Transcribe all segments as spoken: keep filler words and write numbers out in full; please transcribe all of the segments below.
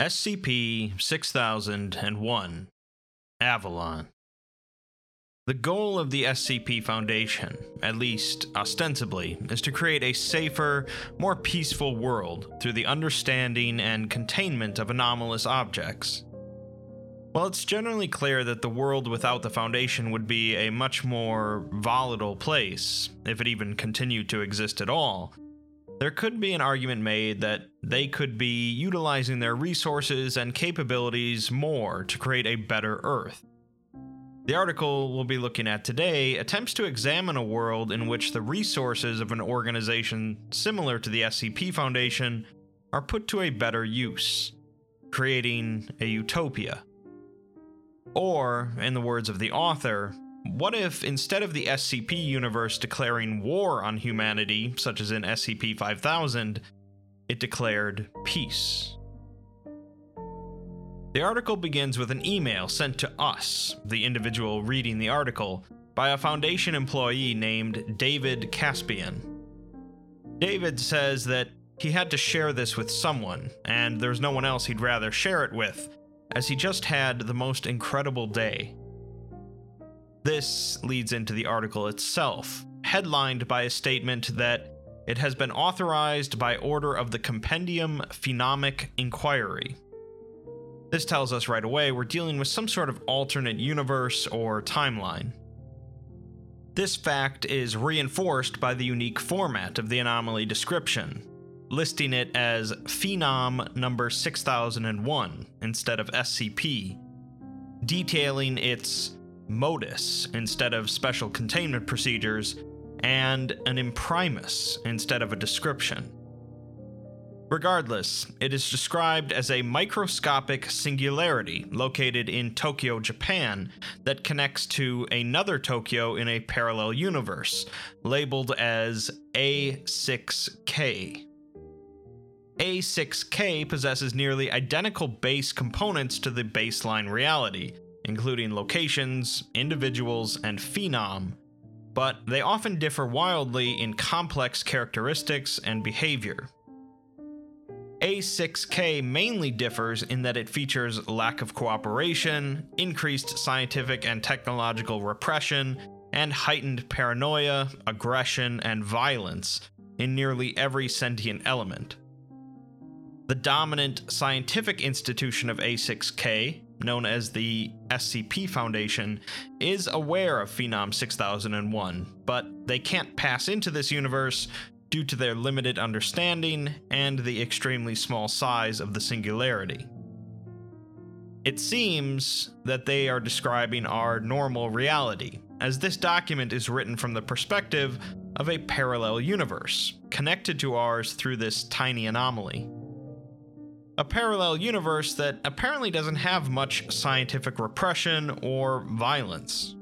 S C P six thousand one, Avalon. The goal of the S C P Foundation, at least ostensibly, is to create a safer, more peaceful world through the understanding and containment of anomalous objects. While it's generally clear that the world without the Foundation would be a much more volatile place, if it even continued to exist at all, there could be an argument made that they could be utilizing their resources and capabilities more to create a better Earth. The article we'll be looking at today attempts to examine a world in which the resources of an organization similar to the S C P Foundation are put to a better use, creating a utopia. Or, in the words of the author, what if instead of the S C P universe declaring war on humanity, such as in S C P five thousand, it declared peace? The article begins with an email sent to us, the individual reading the article, by a Foundation employee named David Caspian. David says that he had to share this with someone, and there's no one else he'd rather share it with, as he just had the most incredible day. This leads into the article itself, headlined by a statement that it has been authorized by order of the Compendium Phenomic Inquiry. This tells us right away we're dealing with some sort of alternate universe or timeline. This fact is reinforced by the unique format of the anomaly description, listing it as Phenom number six thousand one instead of S C P, detailing its modus instead of special containment procedures, and an imprimus instead of a description. Regardless, it is described as a microscopic singularity located in Tokyo, Japan, that connects to another Tokyo in a parallel universe, labeled as A six K. A six K possesses nearly identical base components to the baseline reality, including locations, individuals, and phenom, but they often differ wildly in complex characteristics and behavior. A six K mainly differs in that it features lack of cooperation, increased scientific and technological repression, and heightened paranoia, aggression, and violence in nearly every sentient element. The dominant scientific institution of A six K, known as the S C P Foundation, is aware of Phenom six thousand one, but they can't pass into this universe due to their limited understanding and the extremely small size of the singularity. It seems that they are describing our normal reality, as this document is written from the perspective of a parallel universe, connected to ours through this tiny anomaly. A parallel universe that apparently doesn't have much scientific repression or violence.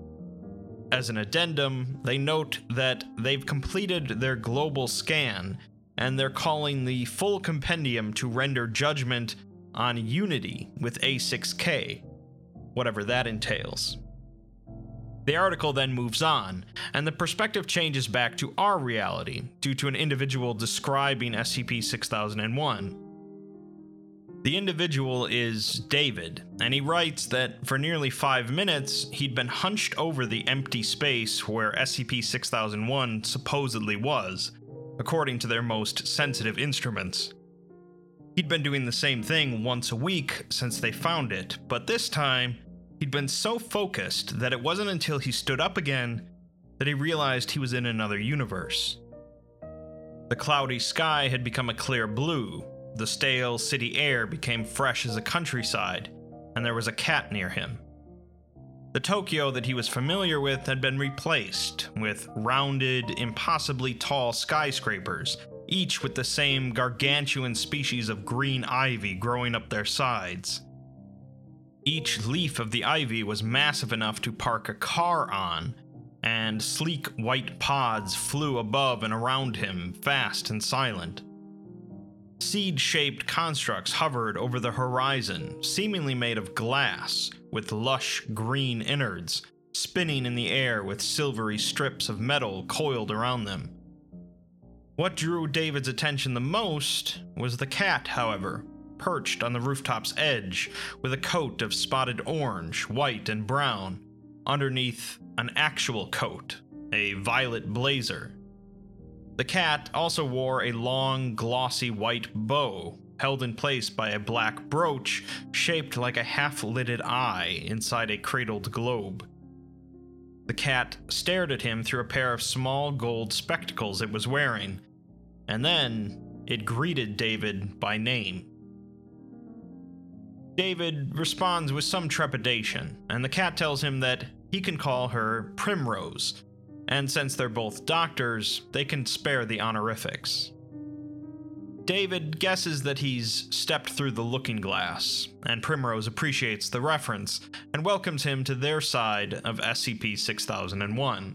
As an addendum, they note that they've completed their global scan, and they're calling the full compendium to render judgment on unity with A six K, whatever that entails. The article then moves on, and the perspective changes back to our reality due to an individual describing S C P six thousand one. The individual is David, and he writes that for nearly five minutes, he'd been hunched over the empty space where S C P six thousand one supposedly was, according to their most sensitive instruments. He'd been doing the same thing once a week since they found it, but this time, he'd been so focused that it wasn't until he stood up again that he realized he was in another universe. The cloudy sky had become a clear blue. The stale city air became fresh as a countryside, and there was a cat near him. The Tokyo that he was familiar with had been replaced with rounded, impossibly tall skyscrapers, each with the same gargantuan species of green ivy growing up their sides. Each leaf of the ivy was massive enough to park a car on, and sleek white pods flew above and around him, fast and silent. Seed-shaped constructs hovered over the horizon, seemingly made of glass, with lush green innards, spinning in the air with silvery strips of metal coiled around them. What drew David's attention the most was the cat, however, perched on the rooftop's edge with a coat of spotted orange, white, and brown, underneath an actual coat, a violet blazer. The cat also wore a long, glossy white bow, held in place by a black brooch shaped like a half-lidded eye inside a cradled globe. The cat stared at him through a pair of small gold spectacles it was wearing, and then it greeted David by name. David responds with some trepidation, and the cat tells him that he can call her Primrose, and since they're both doctors, they can spare the honorifics. David guesses that he's stepped through the looking glass, and Primrose appreciates the reference and welcomes him to their side of S C P six thousand one.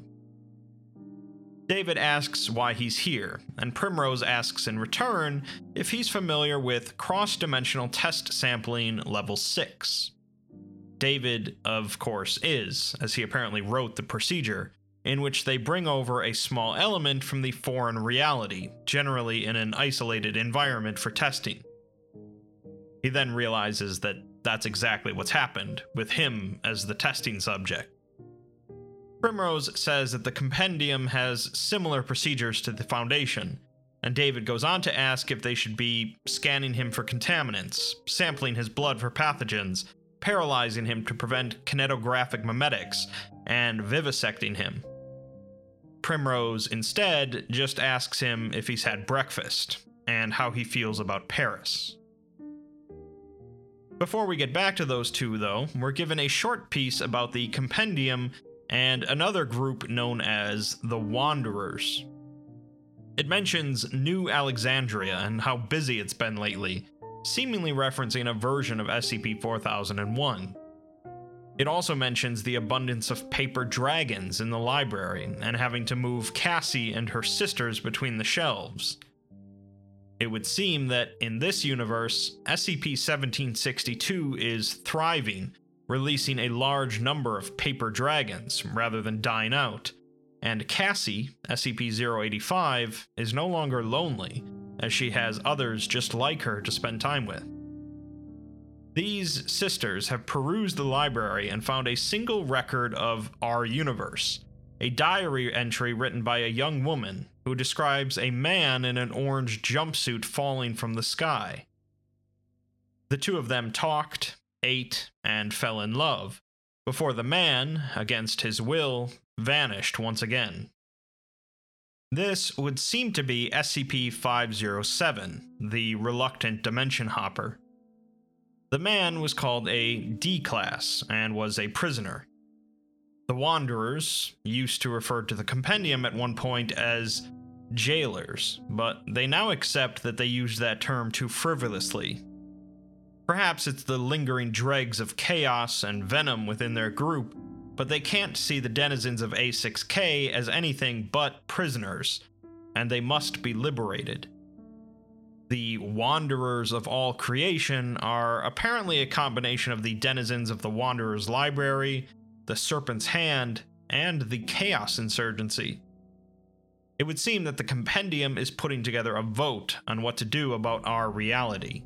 David asks why he's here, and Primrose asks in return if he's familiar with cross-dimensional test sampling level six. David, of course, is, as he apparently wrote the procedure, in which they bring over a small element from the foreign reality, generally in an isolated environment for testing. He then realizes that that's exactly what's happened, with him as the testing subject. Primrose says that the compendium has similar procedures to the Foundation, and David goes on to ask if they should be scanning him for contaminants, sampling his blood for pathogens, paralyzing him to prevent kinetographic memetics, and vivisecting him. Primrose instead just asks him if he's had breakfast, and how he feels about Paris. Before we get back to those two, though, we're given a short piece about the compendium and another group known as the Wanderers. It mentions New Alexandria and how busy it's been lately, seemingly referencing a version of S C P four thousand one. It also mentions the abundance of paper dragons in the library and having to move Cassie and her sisters between the shelves. It would seem that in this universe, S C P seventeen sixty-two is thriving, releasing a large number of paper dragons rather than dying out, and Cassie, S C P zero eighty-five, is no longer lonely, as she has others just like her to spend time with. These sisters have perused the library and found a single record of our universe, a diary entry written by a young woman who describes a man in an orange jumpsuit falling from the sky. The two of them talked, ate, and fell in love, before the man, against his will, vanished once again. This would seem to be S C P five oh seven, the Reluctant Dimension Hopper. The man was called a D-Class and was a prisoner. The Wanderers used to refer to the compendium at one point as jailers, but they now accept that they use that term too frivolously. Perhaps it's the lingering dregs of chaos and venom within their group, but they can't see the denizens of A six K as anything but prisoners, and they must be liberated. The Wanderers of all creation are apparently a combination of the denizens of the Wanderers Library, the Serpent's Hand, and the Chaos Insurgency. It would seem that the compendium is putting together a vote on what to do about our reality.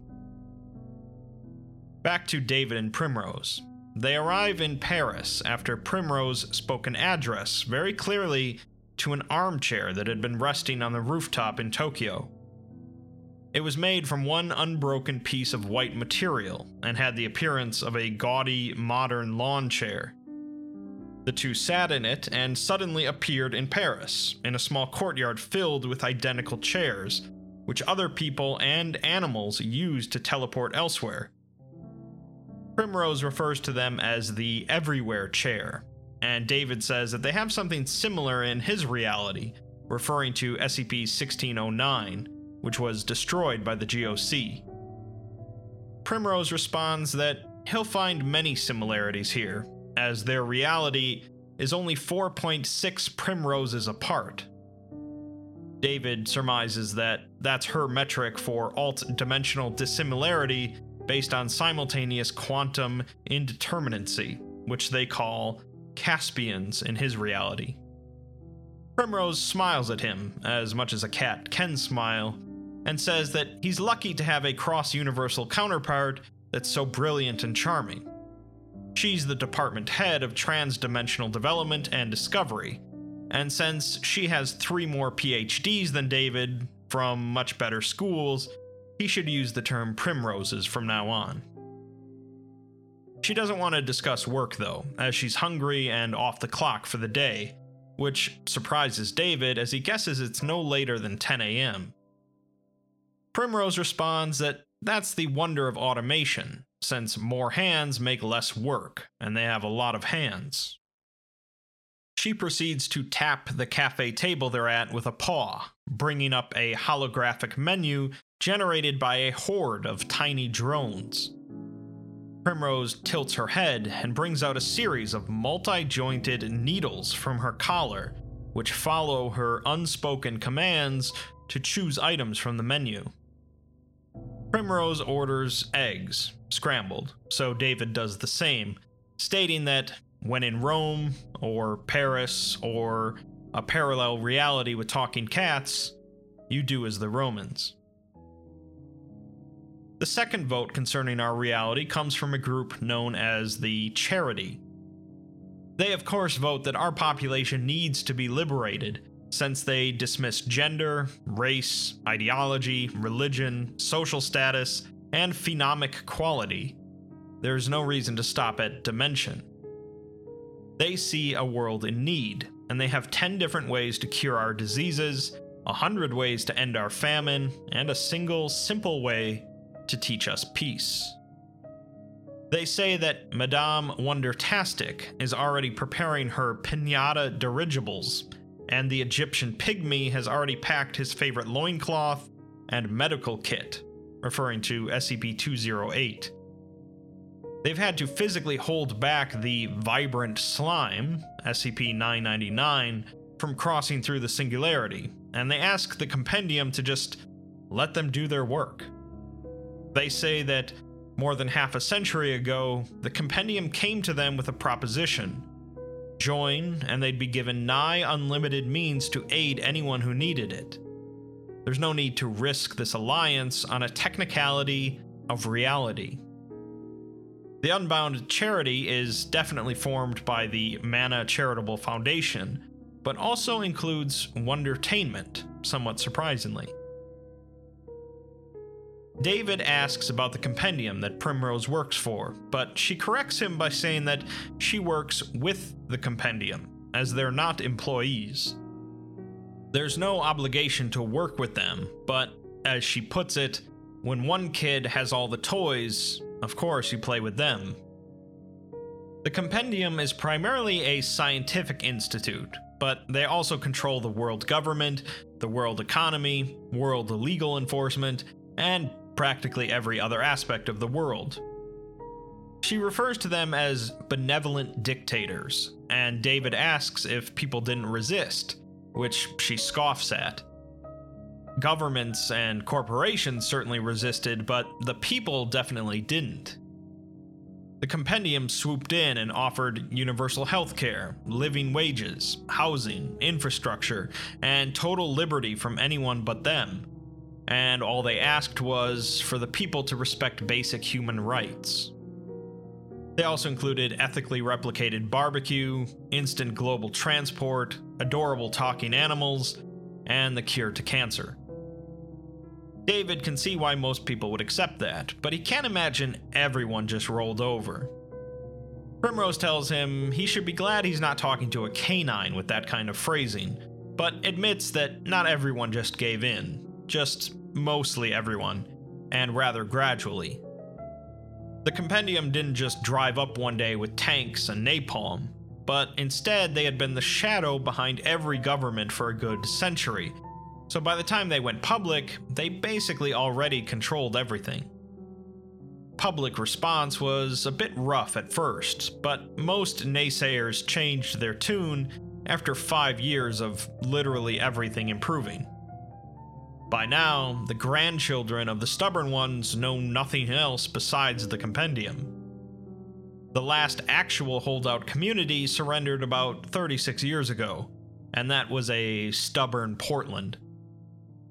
Back to David and Primrose. They arrive in Paris after Primrose spoke an address very clearly to an armchair that had been resting on the rooftop in Tokyo. It was made from one unbroken piece of white material and had the appearance of a gaudy, modern lawn chair. The two sat in it and suddenly appeared in Paris, in a small courtyard filled with identical chairs, which other people and animals used to teleport elsewhere. Primrose refers to them as the Everywhere Chair, and David says that they have something similar in his reality, referring to S C P sixteen oh nine, which was destroyed by the G O C. Primrose responds that he'll find many similarities here, as their reality is only four point six Primroses apart. David surmises that that's her metric for alt-dimensional dissimilarity based on simultaneous quantum indeterminacy, which they call Caspians in his reality. Primrose smiles at him, as much as a cat can smile, and says that he's lucky to have a cross-universal counterpart that's so brilliant and charming. She's the department head of trans-dimensional development and discovery, and since she has three more P H Ds than David from much better schools, he should use the term primroses from now on. She doesn't want to discuss work though, as she's hungry and off the clock for the day, which surprises David as he guesses it's no later than ten a m Primrose responds that that's the wonder of automation, since more hands make less work, and they have a lot of hands. She proceeds to tap the cafe table they're at with a paw, bringing up a holographic menu generated by a horde of tiny drones. Primrose tilts her head and brings out a series of multi-jointed needles from her collar, which follow her unspoken commands to choose items from the menu. Primrose orders eggs, scrambled, so David does the same, stating that when in Rome, or Paris, or a parallel reality with talking cats, you do as the Romans. The second vote concerning our reality comes from a group known as the Charity. They of course vote that our population needs to be liberated, since they dismiss gender, race, ideology, religion, social status, and phenomic quality. There's no reason to stop at dimension. They see a world in need, and they have ten different ways to cure our diseases, a hundred ways to end our famine, and a single, simple way to teach us peace. They say that Madame Wondertastic is already preparing her pinata dirigibles, and the Egyptian pygmy has already packed his favorite loincloth and medical kit, referring to S C P two oh eight. They've had to physically hold back the vibrant slime, S C P nine ninety-nine, from crossing through the singularity, and they ask the compendium to just let them do their work. They say that more than half a century ago, the compendium came to them with a proposition. Join, and they'd be given nigh unlimited means to aid anyone who needed it. There's no need to risk this alliance on a technicality of reality. The Unbound Charity is definitely formed by the Mana Charitable Foundation, but also includes Wondertainment, somewhat surprisingly. David asks about the compendium that Primrose works for, but she corrects him by saying that she works with the compendium, as they're not employees. There's no obligation to work with them, but, as she puts it, when one kid has all the toys, of course you play with them. The compendium is primarily a scientific institute, but they also control the world government, the world economy, world legal enforcement, and practically every other aspect of the world. She refers to them as benevolent dictators, and David asks if people didn't resist, which she scoffs at. Governments and corporations certainly resisted, but the people definitely didn't. The compendium swooped in and offered universal healthcare, living wages, housing, infrastructure, and total liberty from anyone but them. And all they asked was for the people to respect basic human rights. They also included ethically replicated barbecue, instant global transport, adorable talking animals, and the cure to cancer. David can see why most people would accept that, but he can't imagine everyone just rolled over. Primrose tells him he should be glad he's not talking to a canine with that kind of phrasing, but admits that not everyone just gave in, just mostly everyone, and rather gradually. The compendium didn't just drive up one day with tanks and napalm, but instead they had been the shadow behind every government for a good century, so by the time they went public, they basically already controlled everything. Public response was a bit rough at first, but most naysayers changed their tune after five years of literally everything improving. By now, the grandchildren of the stubborn ones know nothing else besides the compendium. The last actual holdout community surrendered about thirty-six years ago, and that was a stubborn Portland.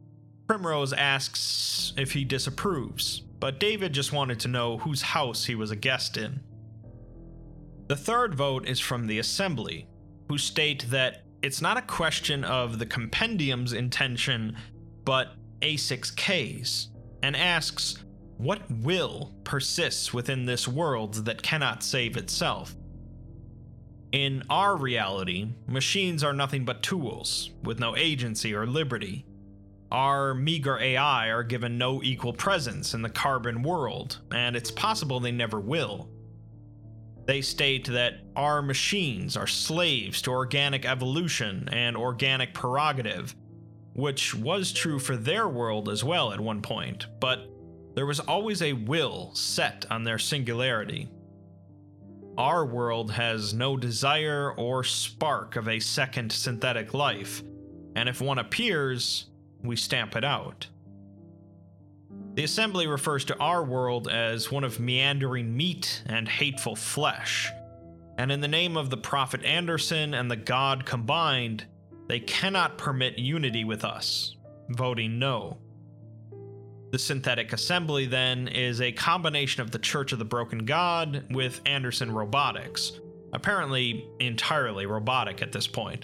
Primrose asks if he disapproves, but David just wanted to know whose house he was a guest in. The third vote is from the Assembly, who state that it's not a question of the Compendium's intention, but A six K's, and asks what will persists within this world that cannot save itself. In our reality, machines are nothing but tools, with no agency or liberty. Our meager A I are given no equal presence in the carbon world, and it's possible they never will. They state that our machines are slaves to organic evolution and organic prerogative, which was true for their world as well at one point, but there was always a will set on their singularity. Our world has no desire or spark of a second synthetic life, and if one appears, we stamp it out. The Assembly refers to our world as one of meandering meat and hateful flesh, and in the name of the Prophet Anderson and the God combined, they cannot permit unity with us, voting no. The Synthetic Assembly, then, is a combination of the Church of the Broken God with Anderson Robotics, apparently entirely robotic at this point.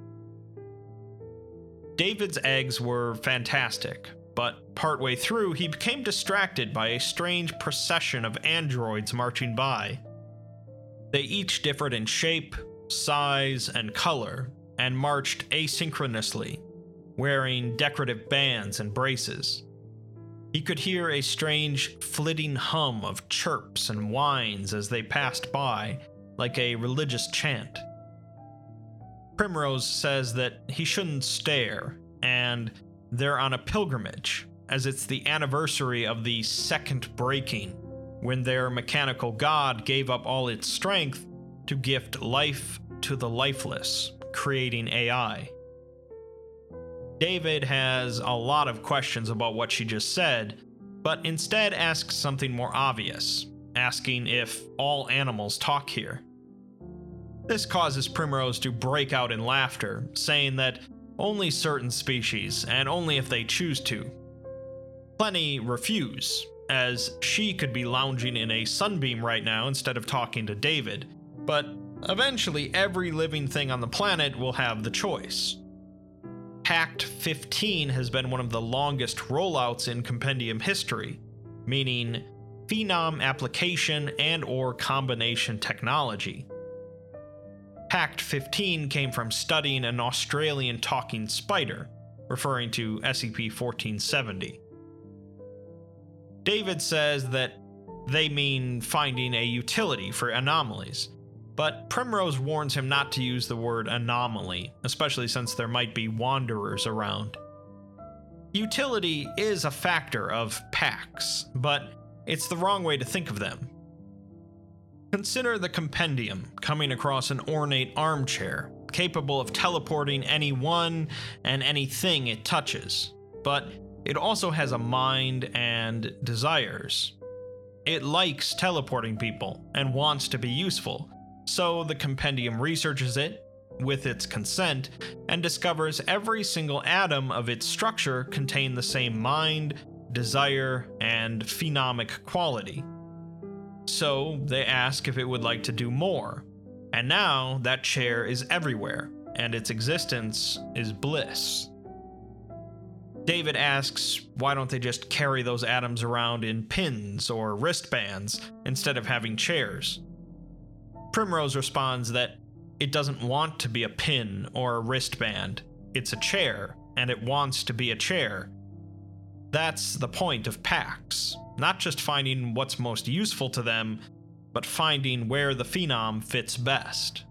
David's eggs were fantastic, but partway through he became distracted by a strange procession of androids marching by. They each differed in shape, size, and color, and marched asynchronously, wearing decorative bands and braces. He could hear a strange flitting hum of chirps and whines as they passed by, like a religious chant. Primrose says that he shouldn't stare, and they're on a pilgrimage, as it's the anniversary of the second breaking, when their mechanical god gave up all its strength to gift life to the lifeless, creating A I. David has a lot of questions about what she just said, but instead asks something more obvious, asking if all animals talk here. This causes Primrose to break out in laughter, saying that only certain species, and only if they choose to. Plenty refuse, as she could be lounging in a sunbeam right now instead of talking to David, but eventually every living thing on the planet will have the choice. Pact fifteen has been one of the longest rollouts in Compendium history, meaning phenom application and or combination technology. Pact fifteen came from studying an Australian talking spider, referring to S C P fourteen seventy. David says that they mean finding a utility for anomalies, but Primrose warns him not to use the word anomaly, especially since there might be wanderers around. Utility is a factor of packs, but it's the wrong way to think of them. Consider the Compendium coming across an ornate armchair, capable of teleporting anyone and anything it touches, but it also has a mind and desires. It likes teleporting people and wants to be useful, so the Compendium researches it, with its consent, and discovers every single atom of its structure contain the same mind, desire, and phenomic quality. So they ask if it would like to do more, and now that chair is everywhere, and its existence is bliss. David asks why don't they just carry those atoms around in pins or wristbands instead of having chairs. Primrose responds that it doesn't want to be a pin or a wristband, it's a chair, and it wants to be a chair. That's the point of packs. Not just finding what's most useful to them, but finding where the phenom fits best.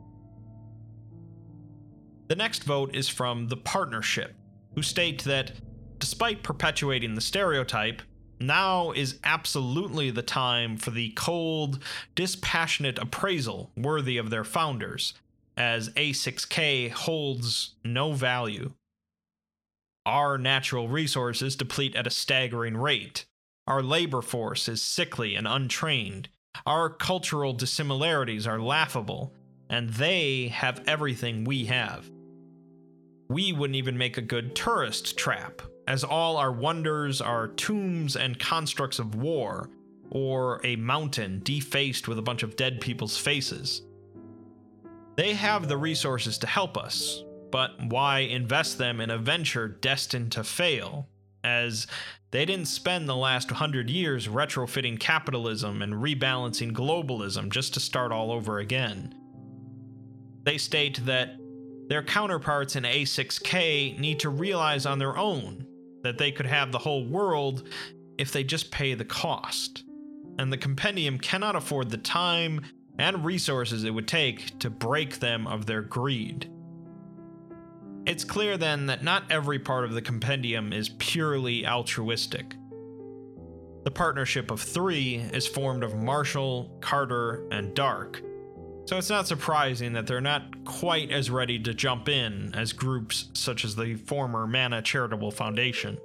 The next vote is from the Partnership, who state that, despite perpetuating the stereotype, now is absolutely the time for the cold, dispassionate appraisal worthy of their founders, as A six K holds no value. Our natural resources deplete at a staggering rate. Our labor force is sickly and untrained. Our cultural dissimilarities are laughable, and they have everything we have. We wouldn't even make a good tourist trap, as all our wonders are tombs and constructs of war, or a mountain defaced with a bunch of dead people's faces. They have the resources to help us, but why invest them in a venture destined to fail, as they didn't spend the last hundred years retrofitting capitalism and rebalancing globalism just to start all over again. They state that their counterparts in A six K need to realize on their own that they could have the whole world if they just pay the cost, and the Compendium cannot afford the time and resources it would take to break them of their greed. It's clear then that not every part of the Compendium is purely altruistic. The Partnership of Three is formed of Marshall, Carter, and Dark, so it's not surprising that they're not quite as ready to jump in as groups such as the former Mana Charitable Foundation.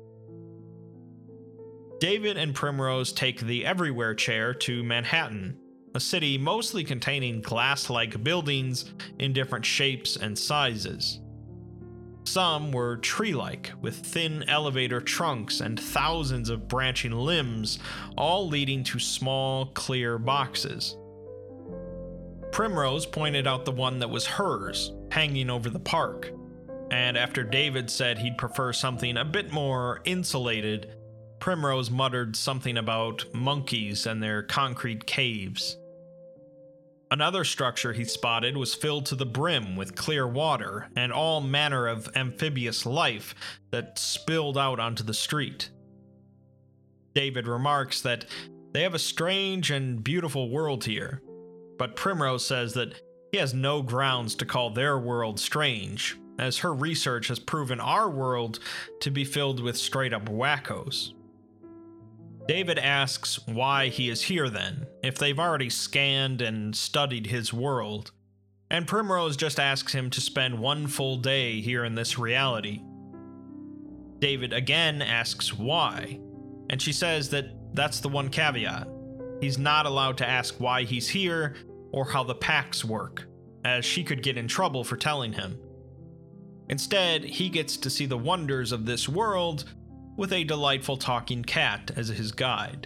David and Primrose take the Everywhere chair to Manhattan, a city mostly containing glass-like buildings in different shapes and sizes. Some were tree-like, with thin elevator trunks and thousands of branching limbs, all leading to small, clear boxes. Primrose pointed out the one that was hers, hanging over the park, and after David said he'd prefer something a bit more insulated, Primrose muttered something about monkeys and their concrete caves. Another structure he spotted was filled to the brim with clear water and all manner of amphibious life that spilled out onto the street. David remarks that they have a strange and beautiful world here, but Primrose says that he has no grounds to call their world strange, as her research has proven our world to be filled with straight-up wackos. David asks why he is here then, if they've already scanned and studied his world, and Primrose just asks him to spend one full day here in this reality. David again asks why, and she says that that's the one caveat. He's not allowed to ask why he's here or how the packs work, as she could get in trouble for telling him. Instead, he gets to see the wonders of this world with a delightful talking cat as his guide.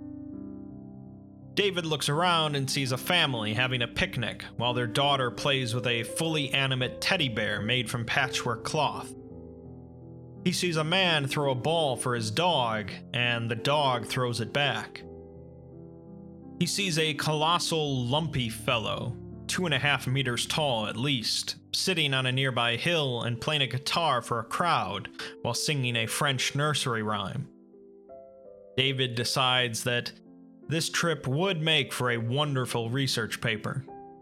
David looks around and sees a family having a picnic while their daughter plays with a fully animate teddy bear made from patchwork cloth. He sees a man throw a ball for his dog, and the dog throws it back. He sees a colossal, lumpy fellow, two and a half meters tall at least, sitting on a nearby hill and playing a guitar for a crowd while singing a French nursery rhyme. David decides that this trip would make for a wonderful research paper.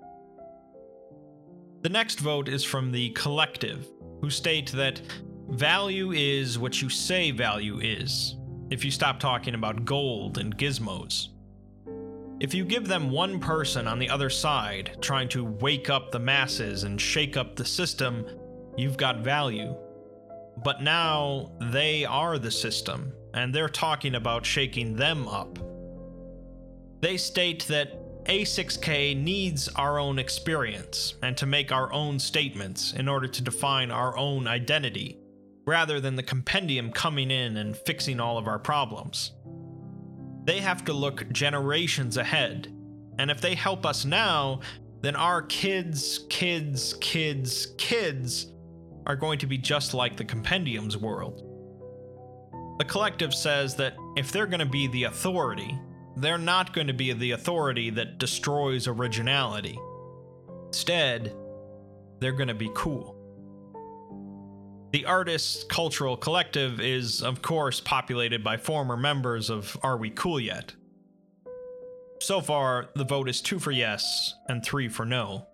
The next vote is from the Collective, who state that value is what you say value is, if you stop talking about gold and gizmos. If you give them one person on the other side trying to wake up the masses and shake up the system, you've got value. But now they are the system, and they're talking about shaking them up. They state that A six K needs our own experience and to make our own statements in order to define our own identity, rather than the Compendium coming in and fixing all of our problems. They have to look generations ahead, and if they help us now, then our kids, kids, kids, kids are going to be just like the Compendium's world. The Collective says that if they're going to be the authority, they're not going to be the authority that destroys originality. Instead, they're going to be cool. The Artists Cultural Collective is, of course, populated by former members of Are We Cool Yet? So far, the vote is two for yes and three for no.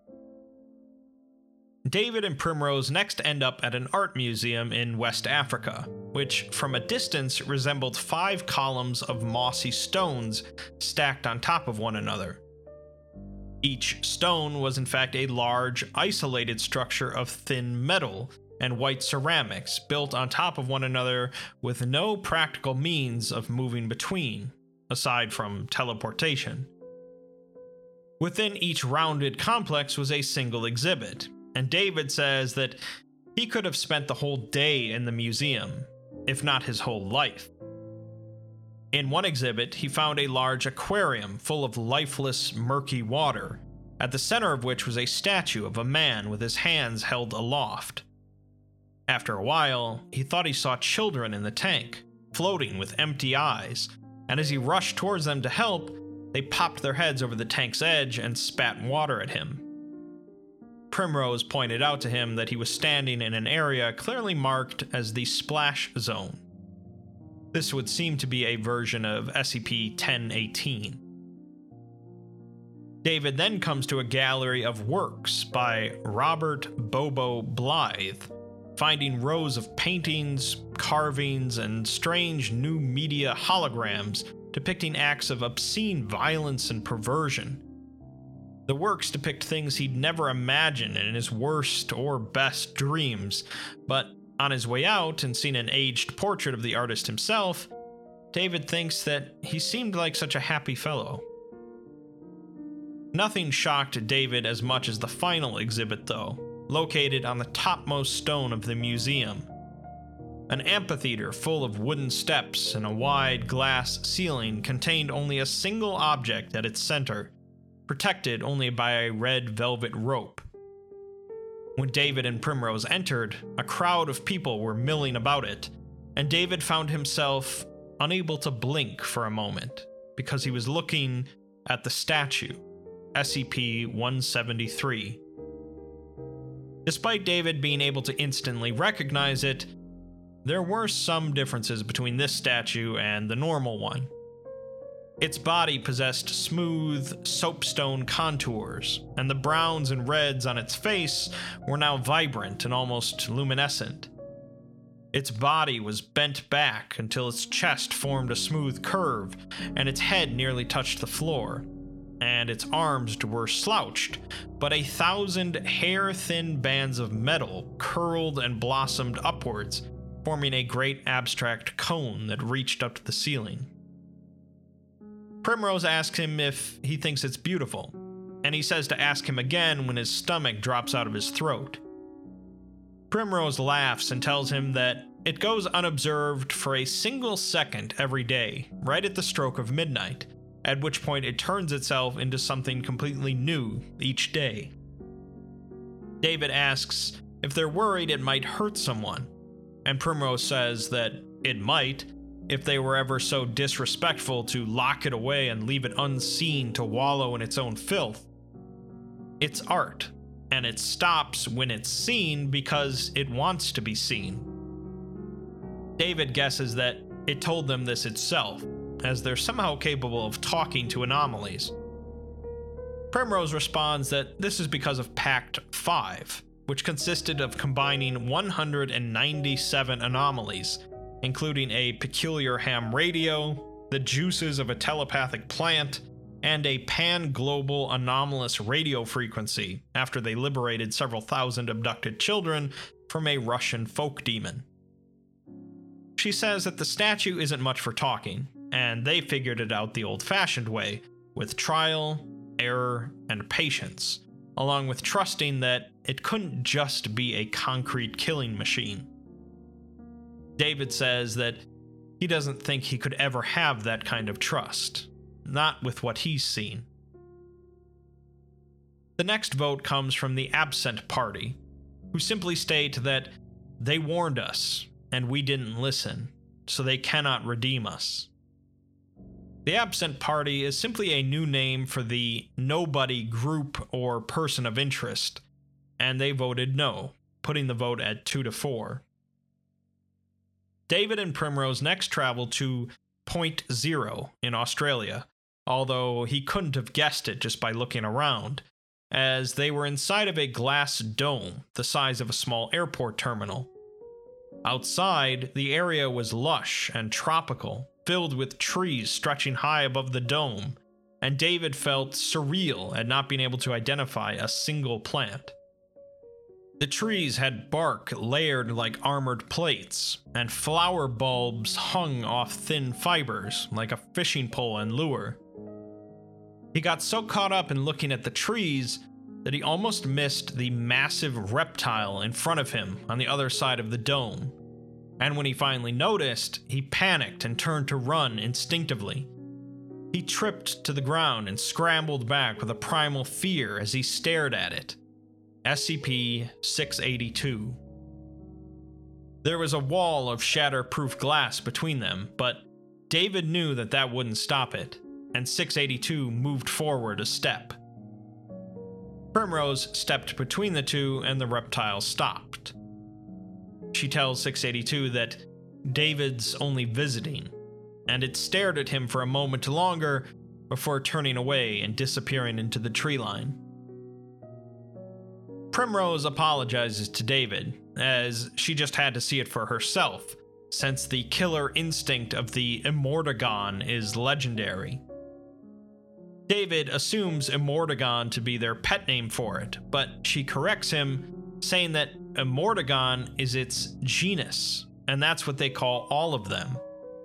David and Primrose next end up at an art museum in West Africa, which from a distance resembled five columns of mossy stones stacked on top of one another. Each stone was in fact a large, isolated structure of thin metal and white ceramics built on top of one another with no practical means of moving between, aside from teleportation. Within each rounded complex was a single exhibit, and David says that He could have spent the whole day in the museum, if not his whole life. In one exhibit, he found a large aquarium full of lifeless, murky water, at the center of which was a statue of a man with his hands held aloft. After a while, he thought he saw children in the tank, floating with empty eyes, and as he rushed towards them to help, they popped their heads over the tank's edge and spat water at him. Primrose pointed out to him that he was standing in an area clearly marked as the splash zone. This would seem to be a version of S C P ten eighteen. David then comes to a gallery of works by Robert Bobo Blythe, finding rows of paintings, carvings, and strange new media holograms depicting acts of obscene violence and perversion. The works depict things he'd never imagined in his worst or best dreams, but on his way out and seeing an aged portrait of the artist himself, David thinks that he seemed like such a happy fellow. Nothing shocked David as much as the final exhibit, though, located on the topmost stone of the museum. An amphitheater full of wooden steps and a wide glass ceiling contained only a single object at its center, protected only by a red velvet rope. When David and Primrose entered, a crowd of people were milling about it, and David found himself unable to blink for a moment because he was looking at the statue, S C P one seventy-three. Despite David being able to instantly recognize it, there were some differences between this statue and the normal one. Its body possessed smooth, soapstone contours, and the browns and reds on its face were now vibrant and almost luminescent. Its body was bent back until its chest formed a smooth curve, and its head nearly touched the floor, and its arms were slouched, but a thousand hair-thin bands of metal curled and blossomed upwards, forming a great abstract cone that reached up to the ceiling. Primrose asks him if he thinks it's beautiful, and he says to ask him again when his stomach drops out of his throat. Primrose laughs and tells him that it goes unobserved for a single second every day, right at the stroke of midnight, at which point it turns itself into something completely new each day. David asks if they're worried it might hurt someone, and Primrose says that it might, if they were ever so disrespectful to lock it away and leave it unseen to wallow in its own filth. It's art, and it stops when it's seen because it wants to be seen. David guesses that it told them this itself, as they're somehow capable of talking to anomalies. Primrose responds that this is because of Pact five, which consisted of combining one hundred ninety-seven anomalies, including a peculiar ham radio, the juices of a telepathic plant, and a pan-global anomalous radio frequency after they liberated several thousand abducted children from a Russian folk demon. She says that the statue isn't much for talking, and they figured it out the old-fashioned way, with trial, error, and patience, along with trusting that it couldn't just be a concrete killing machine. David says that he doesn't think he could ever have that kind of trust, not with what he's seen. The next vote comes from the absent party, who simply state that they warned us and we didn't listen, so they cannot redeem us. The absent party is simply a new name for the nobody group or person of interest, and they voted no, putting the vote at two to four. David and Primrose next traveled to Point Zero in Australia, although he couldn't have guessed it just by looking around, as they were inside of a glass dome the size of a small airport terminal. Outside, the area was lush and tropical, filled with trees stretching high above the dome, and David felt surreal at not being able to identify a single plant. The trees had bark layered like armored plates, and flower bulbs hung off thin fibers like a fishing pole and lure. He got so caught up in looking at the trees that he almost missed the massive reptile in front of him on the other side of the dome. And when he finally noticed, he panicked and turned to run instinctively. He tripped to the ground and scrambled back with a primal fear as he stared at it. S C P six eighty-two. There was a wall of shatter-proof glass between them, but David knew that that wouldn't stop it, and six eighty-two moved forward a step. Primrose stepped between the two and the reptile stopped. She tells six eighty-two that David's only visiting, and it stared at him for a moment longer before turning away and disappearing into the tree line. Primrose apologizes to David, as she just had to see it for herself, since the killer instinct of the Immortagon is legendary. David assumes Immortagon to be their pet name for it, but she corrects him, saying that Immortagon is its genus, and that's what they call all of them.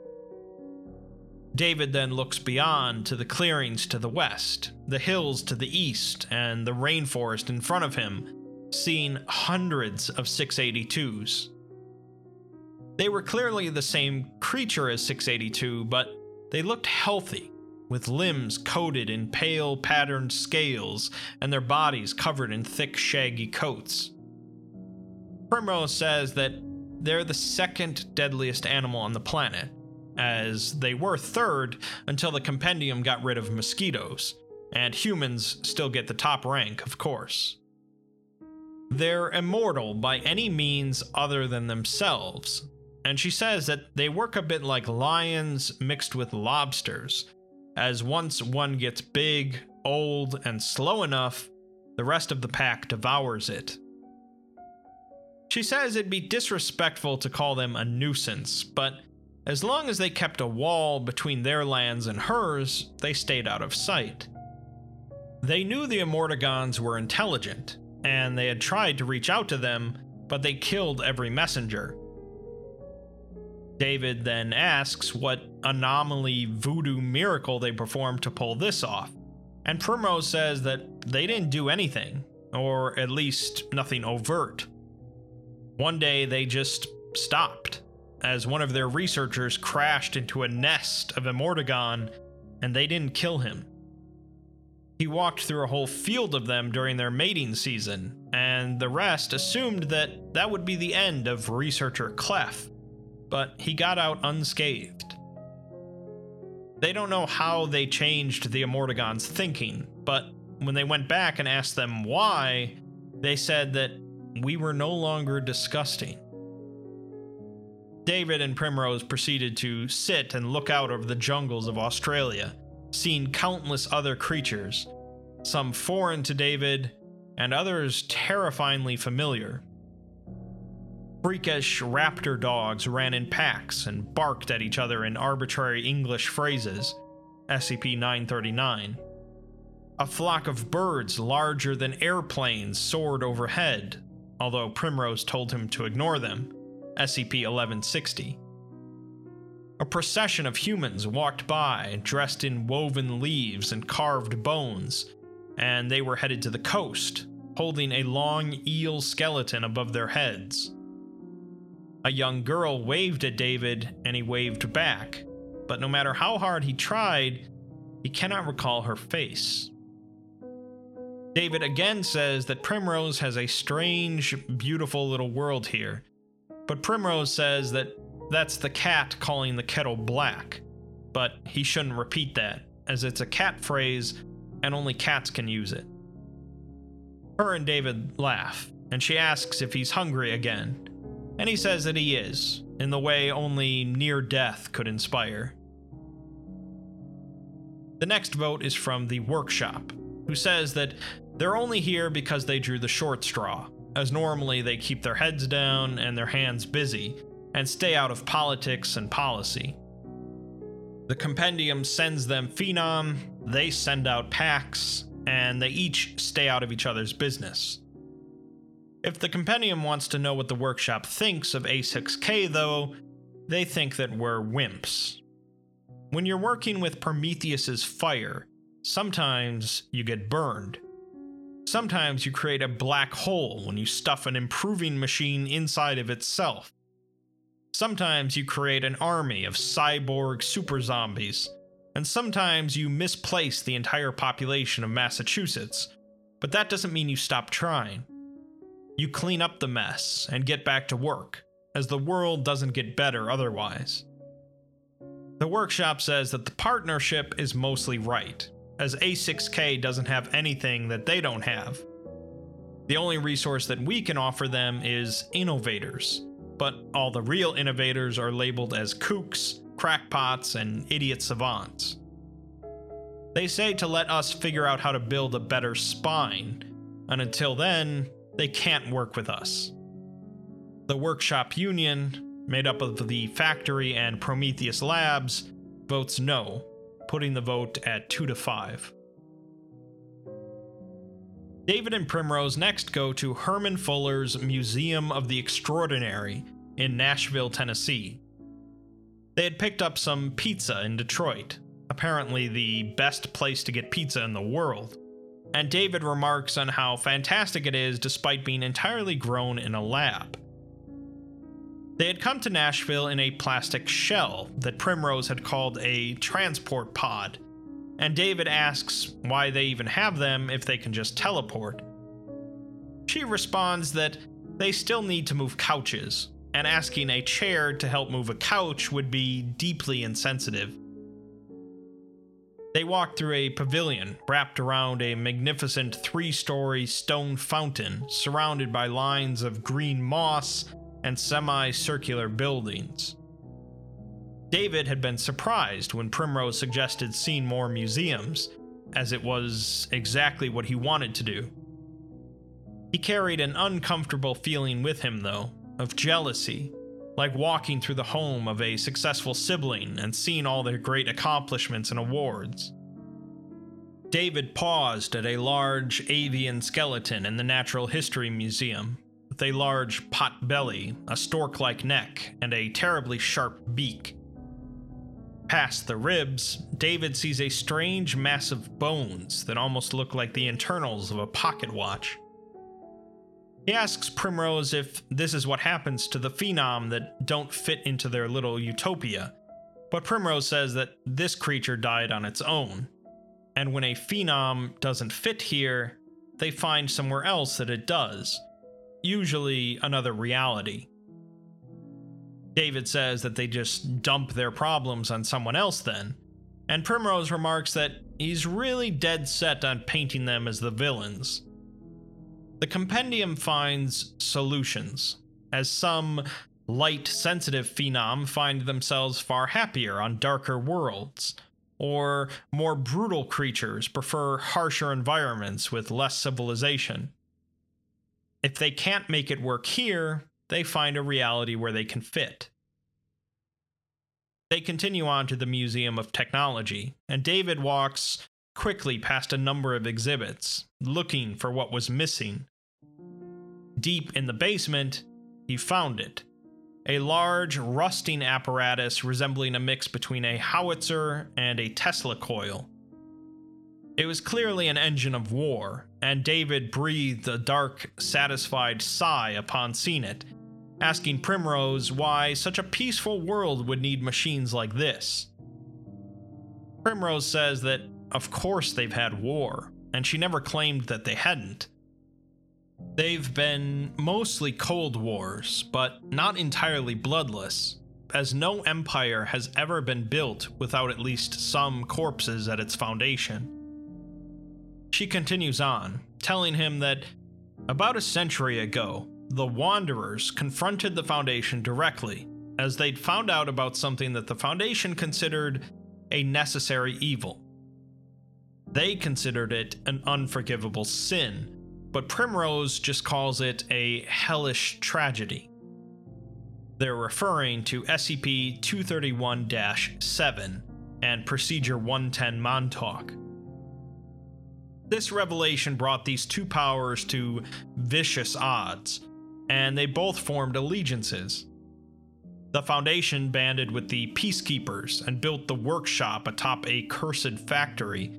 David then looks beyond to the clearings to the west, the hills to the east, and the rainforest in front of him, seeing hundreds of six eighty-twos. They were clearly the same creature as six eighty-two, but they looked healthy, with limbs coated in pale patterned scales and their bodies covered in thick shaggy coats. Primrose says that they're the second deadliest animal on the planet, as they were third until the compendium got rid of mosquitoes, and humans still get the top rank, of course. They're immortal by any means other than themselves, and she says that they work a bit like lions mixed with lobsters, as once one gets big, old, and slow enough, the rest of the pack devours it. She says it'd be disrespectful to call them a nuisance, but as long as they kept a wall between their lands and hers, they stayed out of sight. They knew the Immortagons were intelligent, and they had tried to reach out to them, but they killed every messenger. David then asks what anomaly voodoo miracle they performed to pull this off, and Primrose says that they didn't do anything, or at least nothing overt. One day they just stopped, as one of their researchers crashed into a nest of Immortagon, and they didn't kill him. He walked through a whole field of them during their mating season, and the rest assumed that that would be the end of researcher Clef, but he got out unscathed. They don't know how they changed the Immortagon's thinking, but when they went back and asked them why, they said that we were no longer disgusting. David and Primrose proceeded to sit and look out over the jungles of Australia, seeing countless other creatures, some foreign to David, and others terrifyingly familiar. Freakish raptor dogs ran in packs and barked at each other in arbitrary English phrases, S C P nine thirty-nine. A flock of birds larger than airplanes soared overhead, although Primrose told him to ignore them, S C P eleven sixty. A procession of humans walked by, dressed in woven leaves and carved bones, and they were headed to the coast, holding a long eel skeleton above their heads. A young girl waved at David, and he waved back, but no matter how hard he tried, he cannot recall her face. David again says that Primrose has a strange, beautiful little world here, but Primrose says that that's the cat calling the kettle black, but he shouldn't repeat that, as it's a cat phrase and only cats can use it. Her and David laugh, and she asks if he's hungry again, and he says that he is, in the way only near death could inspire. The next vote is from the workshop, who says that they're only here because they drew the short straw, as normally they keep their heads down and their hands busy, and stay out of politics and policy. The compendium sends them Phenom, they send out packs, and they each stay out of each other's business. If the compendium wants to know what the workshop thinks of A six K, though, they think that we're wimps. When you're working with Prometheus's fire, sometimes you get burned. Sometimes you create a black hole when you stuff an improving machine inside of itself. Sometimes you create an army of cyborg super zombies. And sometimes you misplace the entire population of Massachusetts. But that doesn't mean you stop trying. You clean up the mess and get back to work, as the world doesn't get better otherwise. The workshop says that the partnership is mostly right, as A six K doesn't have anything that they don't have. The only resource that we can offer them is innovators, but all the real innovators are labeled as kooks, crackpots, and idiot savants. They say to let us figure out how to build a better spine, and until then, they can't work with us. The workshop union, made up of the factory and Prometheus Labs, votes no, putting the vote at two to five. David and Primrose next go to Herman Fuller's Museum of the Extraordinary in Nashville, Tennessee. They had picked up some pizza in Detroit, apparently the best place to get pizza in the world, and David remarks on how fantastic it is despite being entirely grown in a lab. They had come to Nashville in a plastic shell that Primrose had called a transport pod, and David asks why they even have them if they can just teleport. She responds that they still need to move couches, and asking a chair to help move a couch would be deeply insensitive. They walk through a pavilion wrapped around a magnificent three-story stone fountain surrounded by lines of green moss and semi-circular buildings. David had been surprised when Primrose suggested seeing more museums, as it was exactly what he wanted to do. He carried an uncomfortable feeling with him, though, of jealousy, like walking through the home of a successful sibling and seeing all their great accomplishments and awards. David paused at a large avian skeleton in the Natural History Museum, with a large pot belly, a stork-like neck, and a terribly sharp beak. Past the ribs, David sees a strange mass of bones that almost look like the internals of a pocket watch. He asks Primrose if this is what happens to the phenom that don't fit into their little utopia, but Primrose says that this creature died on its own, and when a phenom doesn't fit here, they find somewhere else that it does, usually another reality. David says that they just dump their problems on someone else then, and Primrose remarks that he's really dead set on painting them as the villains. The compendium finds solutions, as some light-sensitive phenom find themselves far happier on darker worlds, or more brutal creatures prefer harsher environments with less civilization. If they can't make it work here, they find a reality where they can fit. They continue on to the Museum of Technology, and David walks quickly past a number of exhibits, looking for what was missing. Deep in the basement, he found it. A large, rusting apparatus resembling a mix between a howitzer and a Tesla coil. It was clearly an engine of war, and David breathed a dark, satisfied sigh upon seeing it, asking Primrose why such a peaceful world would need machines like this. Primrose says that, of course they've had war, and she never claimed that they hadn't. They've been mostly cold wars, but not entirely bloodless, as no empire has ever been built without at least some corpses at its foundation. She continues on, telling him that about a century ago, the Wanderers confronted the Foundation directly, as they'd found out about something that the Foundation considered a necessary evil. They considered it an unforgivable sin, but Primrose just calls it a hellish tragedy. They're referring to S C P two thirty-one dash seven and Procedure one ten Montauk. This revelation brought these two powers to vicious odds, and they both formed allegiances. The Foundation banded with the Peacekeepers and built the workshop atop a cursed factory,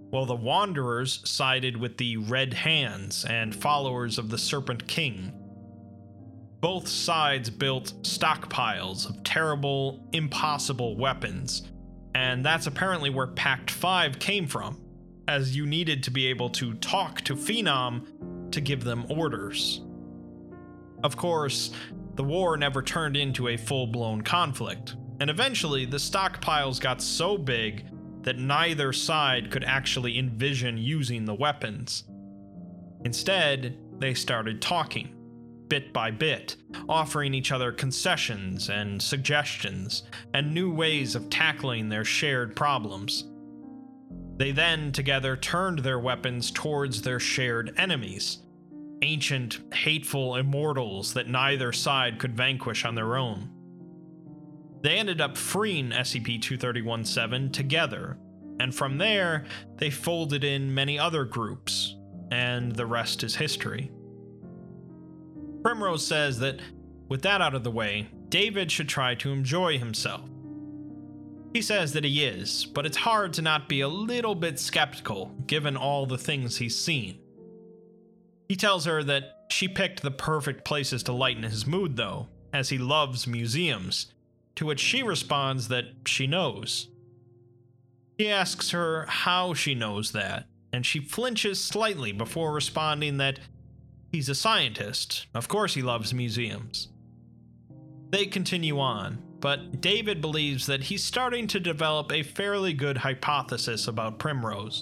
while the Wanderers sided with the Red Hands and followers of the Serpent King. Both sides built stockpiles of terrible, impossible weapons, and that's apparently where Pact five came from, as you needed to be able to talk to Phenom to give them orders. Of course, the war never turned into a full-blown conflict, and eventually the stockpiles got so big that neither side could actually envision using the weapons. Instead, they started talking, bit by bit, offering each other concessions and suggestions, and new ways of tackling their shared problems. They then, together, turned their weapons towards their shared enemies, ancient, hateful immortals that neither side could vanquish on their own. They ended up freeing S C P two thirty-one dash seven together, and from there, they folded in many other groups, and the rest is history. Primrose says that, with that out of the way, David should try to enjoy himself. He says that he is, but it's hard to not be a little bit skeptical given all the things he's seen. He tells her that she picked the perfect places to lighten his mood though, as he loves museums, to which she responds that she knows. He asks her how she knows that, and she flinches slightly before responding that he's a scientist, of course he loves museums. They continue on, but David believes that he's starting to develop a fairly good hypothesis about Primrose.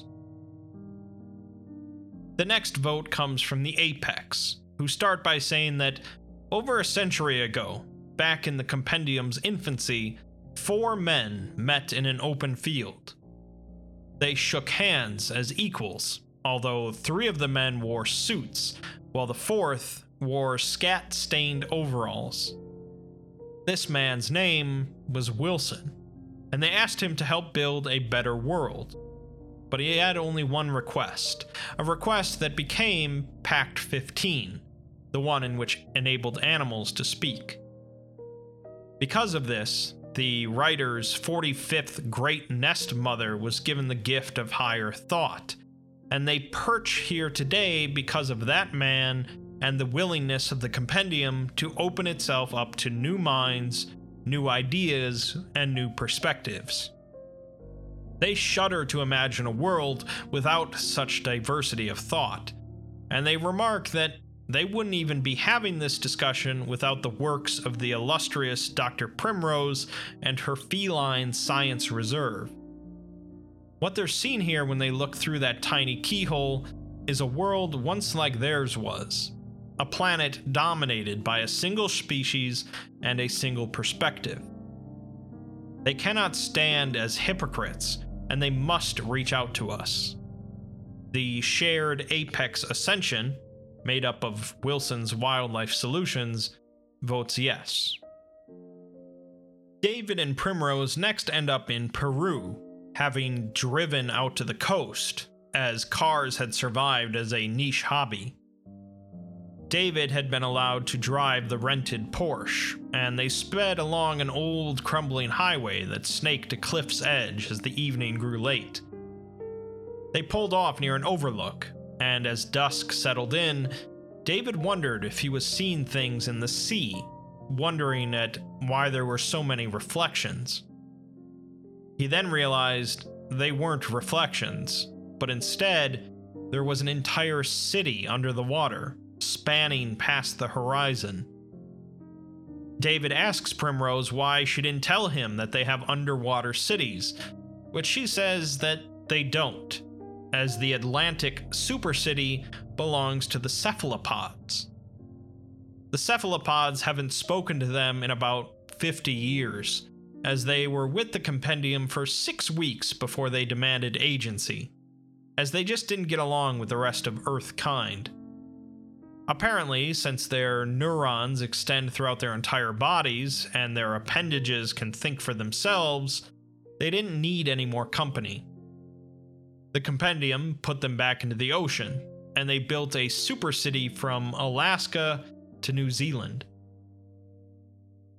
The next vote comes from the Apex, who start by saying that over a century ago, back in the Compendium's infancy, four men met in an open field. They shook hands as equals, although three of the men wore suits, while the fourth wore scat-stained overalls. This man's name was Wilson, and they asked him to help build a better world. But he had only one request, a request that became Pact fifteen, the one in which enabled animals to speak. Because of this, the writer's forty-fifth Great Nest Mother was given the gift of higher thought, and they perch here today because of that man and the willingness of the Compendium to open itself up to new minds, new ideas, and new perspectives. They shudder to imagine a world without such diversity of thought, and they remark that they wouldn't even be having this discussion without the works of the illustrious Doctor Primrose and her feline science reserve. What they're seeing here when they look through that tiny keyhole is a world once like theirs was, a planet dominated by a single species and a single perspective. They cannot stand as hypocrites, and they must reach out to us. The shared Apex Ascension, made up of Wilson's Wildlife Solutions, votes yes. David and Primrose next end up in Peru, having driven out to the coast, as cars had survived as a niche hobby. David had been allowed to drive the rented Porsche, and they sped along an old, crumbling highway that snaked a cliff's edge as the evening grew late. They pulled off near an overlook, and as dusk settled in, David wondered if he was seeing things in the sea, wondering at why there were so many reflections. He then realized they weren't reflections, but instead, there was an entire city under the water, spanning past the horizon. David asks Primrose why she didn't tell him that they have underwater cities, which she says that they don't, as the Atlantic supercity belongs to the cephalopods. The cephalopods haven't spoken to them in about fifty years, as they were with the Compendium for six weeks before they demanded agency, as they just didn't get along with the rest of Earth kind. Apparently, since their neurons extend throughout their entire bodies and their appendages can think for themselves, they didn't need any more company. The Compendium put them back into the ocean, and they built a super city from Alaska to New Zealand.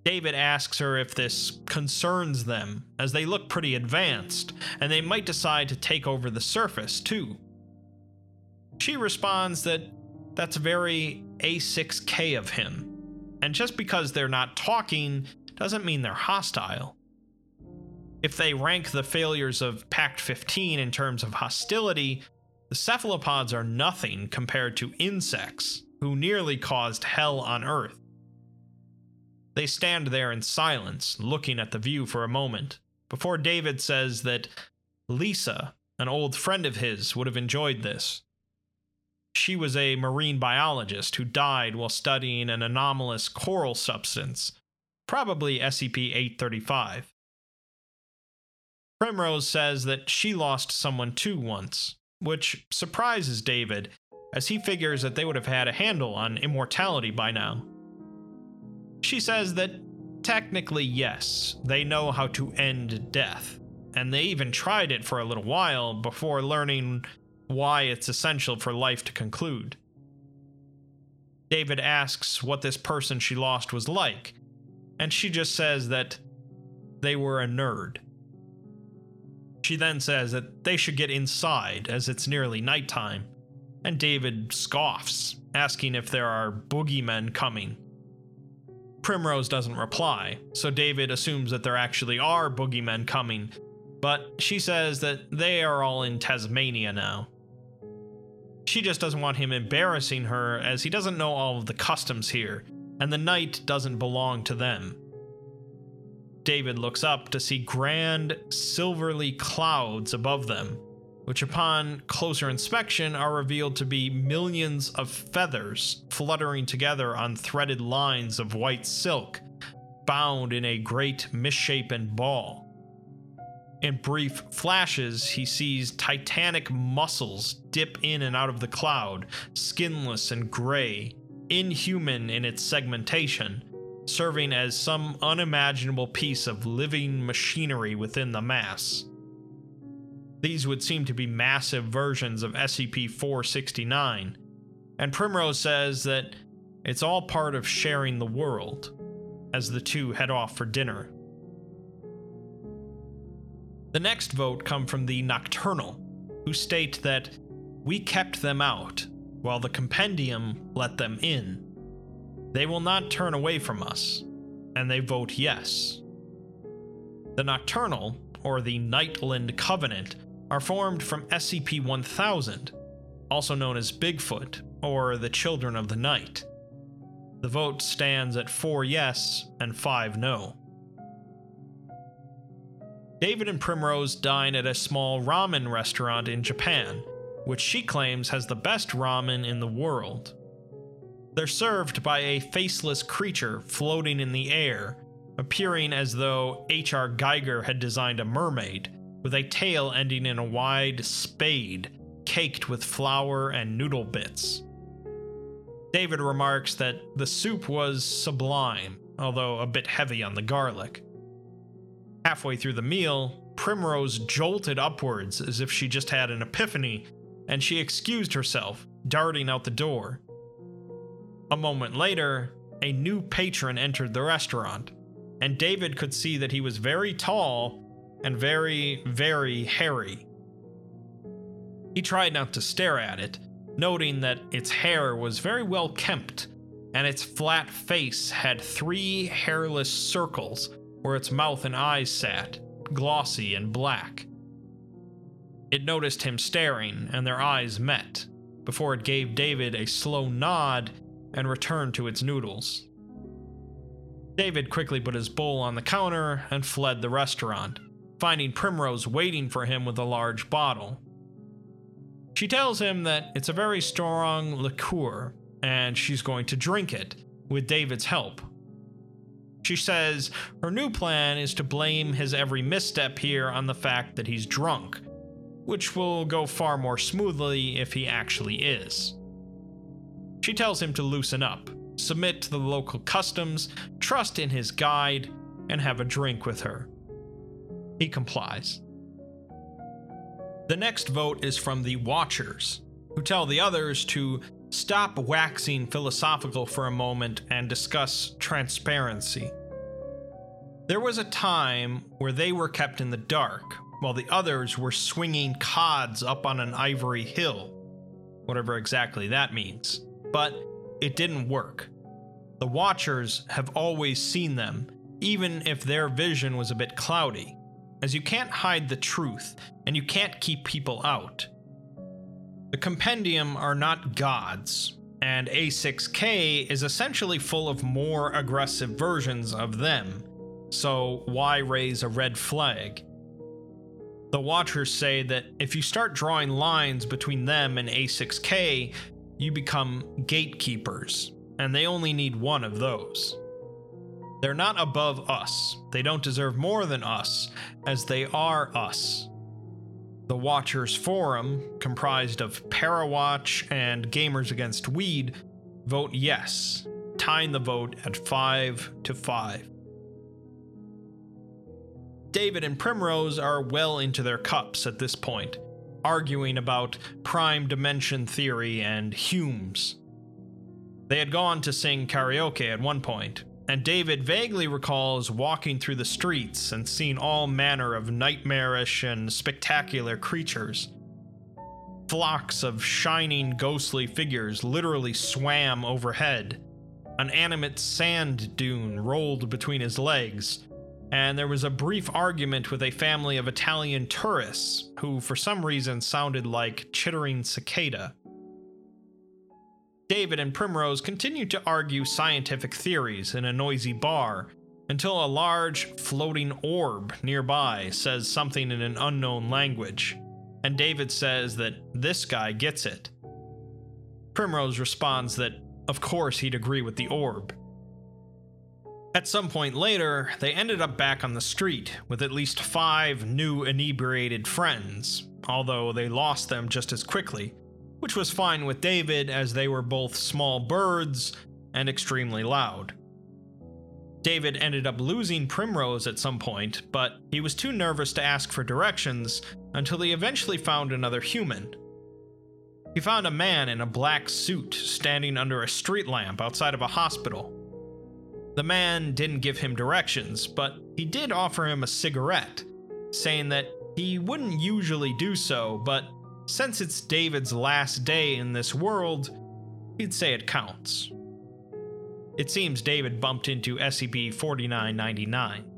David asks her if this concerns them, as they look pretty advanced, and they might decide to take over the surface, too. She responds that that's very A six K of him, and just because they're not talking doesn't mean they're hostile. If they rank the failures of Pact fifteen in terms of hostility, the cephalopods are nothing compared to insects, who nearly caused hell on Earth. They stand there in silence, looking at the view for a moment, before David says that Lisa, an old friend of his, would have enjoyed this. She was a marine biologist who died while studying an anomalous coral substance, probably S C P eight thirty-five. Primrose says that she lost someone too once, which surprises David, as he figures that they would have had a handle on immortality by now. She says that technically yes, they know how to end death, and they even tried it for a little while before learning why it's essential for life to conclude. David asks what this person she lost was like, and she just says that they were a nerd. She then says that they should get inside as it's nearly nighttime, and David scoffs, asking if there are boogeymen coming. Primrose doesn't reply, so David assumes that there actually are boogeymen coming, but she says that they are all in Tasmania now. She just doesn't want him embarrassing her, as he doesn't know all of the customs here, and the night doesn't belong to them. David looks up to see grand, silverly clouds above them, which upon closer inspection are revealed to be millions of feathers fluttering together on threaded lines of white silk, bound in a great misshapen ball. In brief flashes, he sees titanic muscles dip in and out of the cloud, skinless and gray, inhuman in its segmentation, serving as some unimaginable piece of living machinery within the mass. These would seem to be massive versions of S C P four sixty-nine, and Primrose says that it's all part of sharing the world, as the two head off for dinner. The next vote come from the Nocturnal, who state that we kept them out, while the Compendium let them in. They will not turn away from us, and they vote yes. The Nocturnal, or the Nightland Covenant, are formed from S C P one thousand, also known as Bigfoot, or the Children of the Night. The vote stands at four yes and five no. David and Primrose dine at a small ramen restaurant in Japan, which she claims has the best ramen in the world. They're served by a faceless creature floating in the air, appearing as though H R Geiger had designed a mermaid, with a tail ending in a wide spade, caked with flour and noodle bits. David remarks that the soup was sublime, although a bit heavy on the garlic. Halfway through the meal, Primrose jolted upwards as if she just had an epiphany, and she excused herself, darting out the door. A moment later, a new patron entered the restaurant, and David could see that he was very tall and very, very hairy. He tried not to stare at it, noting that its hair was very well kempt, and its flat face had three hairless circles where its mouth and eyes sat, glossy and black. It noticed him staring, and their eyes met, before it gave David a slow nod and returned to its noodles. David quickly put his bowl on the counter and fled the restaurant, finding Primrose waiting for him with a large bottle. She tells him that it's a very strong liqueur, and she's going to drink it, with David's help. She says her new plan is to blame his every misstep here on the fact that he's drunk, which will go far more smoothly if he actually is. She tells him to loosen up, submit to the local customs, trust in his guide, and have a drink with her. He complies. The next vote is from the Watchers, who tell the others to stop waxing philosophical for a moment and discuss transparency. There was a time where they were kept in the dark, while the others were swinging cods up on an ivory hill, whatever exactly that means. But it didn't work. The Watchers have always seen them, even if their vision was a bit cloudy, as you can't hide the truth, and you can't keep people out. The Compendium are not gods, and A six K is essentially full of more aggressive versions of them, so why raise a red flag? The Watchers say that if you start drawing lines between them and A six K, you become gatekeepers, and they only need one of those. They're not above us. They don't deserve more than us, as they are us. The Watchers Forum, comprised of Parawatch and Gamers Against Weed, vote yes, tying the vote at five to five. David and Primrose are well into their cups at this point, arguing about prime dimension theory and Humes. They had gone to sing karaoke at one point, and David vaguely recalls walking through the streets and seeing all manner of nightmarish and spectacular creatures. Flocks of shining, ghostly figures literally swam overhead. An animate sand dune rolled between his legs, and there was a brief argument with a family of Italian tourists who, for some reason, sounded like chittering cicada. David and Primrose continued to argue scientific theories in a noisy bar until a large, floating orb nearby says something in an unknown language, and David says that this guy gets it. Primrose responds that, of course, he'd agree with the orb. At some point later, they ended up back on the street with at least five new inebriated friends, although they lost them just as quickly, which was fine with David as they were both small birds and extremely loud. David ended up losing Primrose at some point, but he was too nervous to ask for directions until he eventually found another human. He found a man in a black suit standing under a street lamp outside of a hospital. The man didn't give him directions, but he did offer him a cigarette, saying that he wouldn't usually do so, but since it's David's last day in this world, he'd say it counts. It seems David bumped into S C P forty-nine ninety-nine.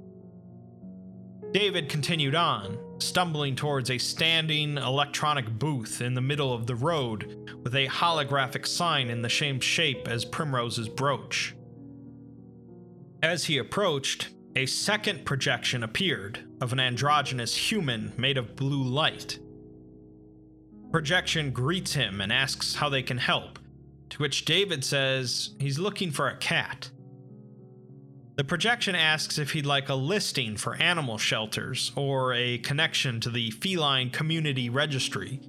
David continued on, stumbling towards a standing electronic booth in the middle of the road with a holographic sign in the same shape as Primrose's brooch. As he approached, a second projection appeared of an androgynous human made of blue light. Projection greets him and asks how they can help, to which David says he's looking for a cat. The projection asks if he'd like a listing for animal shelters or a connection to the Feline Community Registry.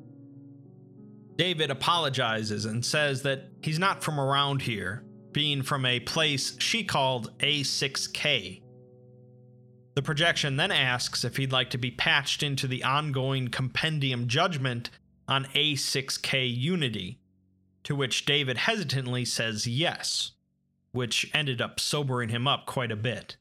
David apologizes and says that he's not from around here, being from a place she called A six K. The projection then asks if he'd like to be patched into the ongoing Compendium judgment on A six K Unity, to which David hesitantly says yes, which ended up sobering him up quite a bit.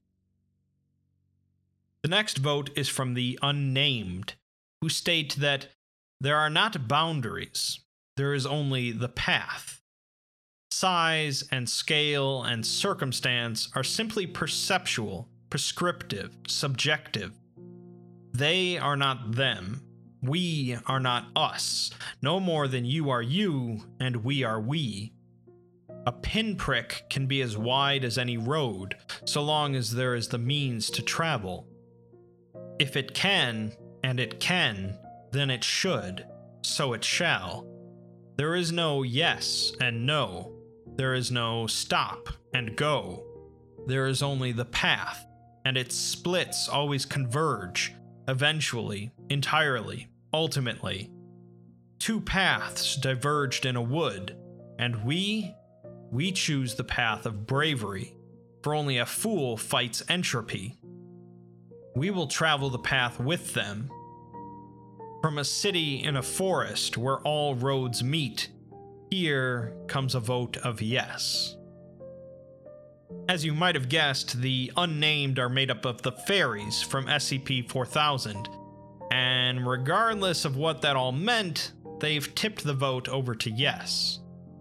The next vote is from the Unnamed, who state that there are not boundaries, there is only the path. Size and scale and circumstance are simply perceptual, prescriptive, subjective. They are not them. We are not us, no more than you are you and we are we. A pinprick can be as wide as any road, so long as there is the means to travel. If it can, and it can, then it should, so it shall. There is no yes and no. There is no stop and go. There is only the path, and its splits always converge, eventually, entirely, ultimately. Two paths diverged in a wood, and we, we choose the path of bravery, for only a fool fights entropy. We will travel the path with them. From a city in a forest where all roads meet, here comes a vote of yes. As you might have guessed, the unnamed are made up of the fairies from S C P four thousand, and regardless of what that all meant, they've tipped the vote over to yes.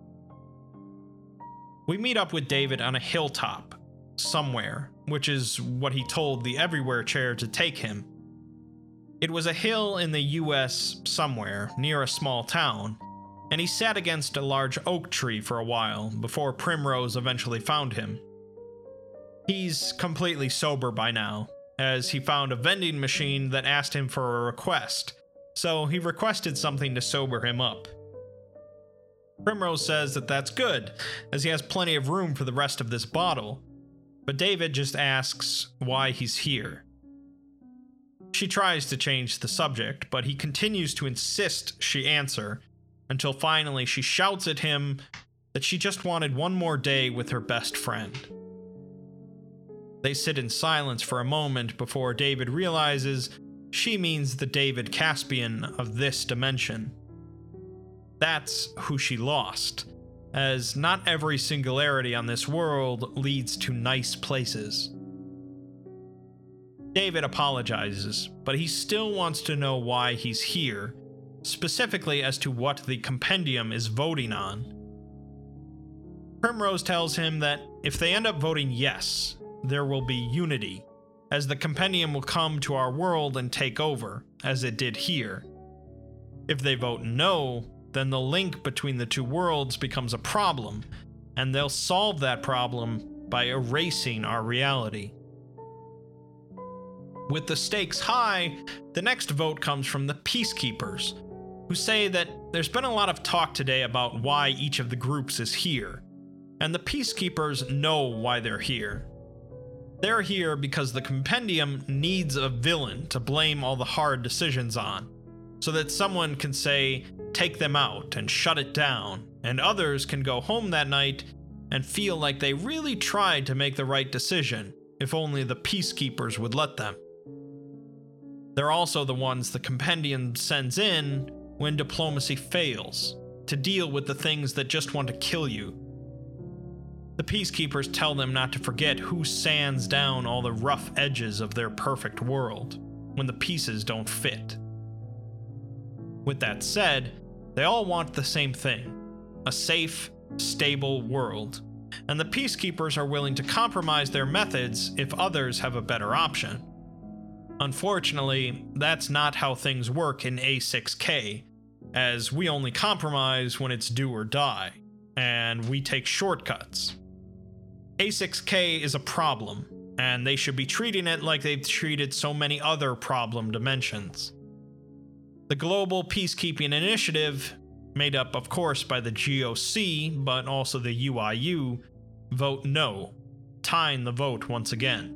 We meet up with David on a hilltop, somewhere, which is what he told the Everywhere Chair to take him. It was a hill in the U S somewhere, near a small town, and he sat against a large oak tree for a while before Primrose eventually found him. He's completely sober by now, as he found a vending machine that asked him for a request, so he requested something to sober him up. Primrose says that that's good, as he has plenty of room for the rest of this bottle, but David just asks why he's here. She tries to change the subject, but he continues to insist she answer, until finally she shouts at him that she just wanted one more day with her best friend. They sit in silence for a moment before David realizes she means the David Caspian of this dimension. That's who she lost, as not every singularity on this world leads to nice places. David apologizes, but he still wants to know why he's here, specifically as to what the compendium is voting on. Primrose tells him that if they end up voting yes, there will be unity, as the compendium will come to our world and take over, as it did here. If they vote no, then the link between the two worlds becomes a problem, and they'll solve that problem by erasing our reality. With the stakes high, the next vote comes from the Peacekeepers, who say that there's been a lot of talk today about why each of the groups is here, and the Peacekeepers know why they're here. They're here because the compendium needs a villain to blame all the hard decisions on, so that someone can say, take them out and shut it down, and others can go home that night and feel like they really tried to make the right decision, if only the Peacekeepers would let them. They're also the ones the compendium sends in when diplomacy fails, to deal with the things that just want to kill you. The Peacekeepers tell them not to forget who sands down all the rough edges of their perfect world, when the pieces don't fit. With that said, they all want the same thing, a safe, stable world, and the Peacekeepers are willing to compromise their methods if others have a better option. Unfortunately, that's not how things work in A six K, as we only compromise when it's do or die, and we take shortcuts. A six K is a problem, and they should be treating it like they've treated so many other problem dimensions. The Global Peacekeeping Initiative, made up of course by the G O C, but also the U I U, vote no, tying the vote once again.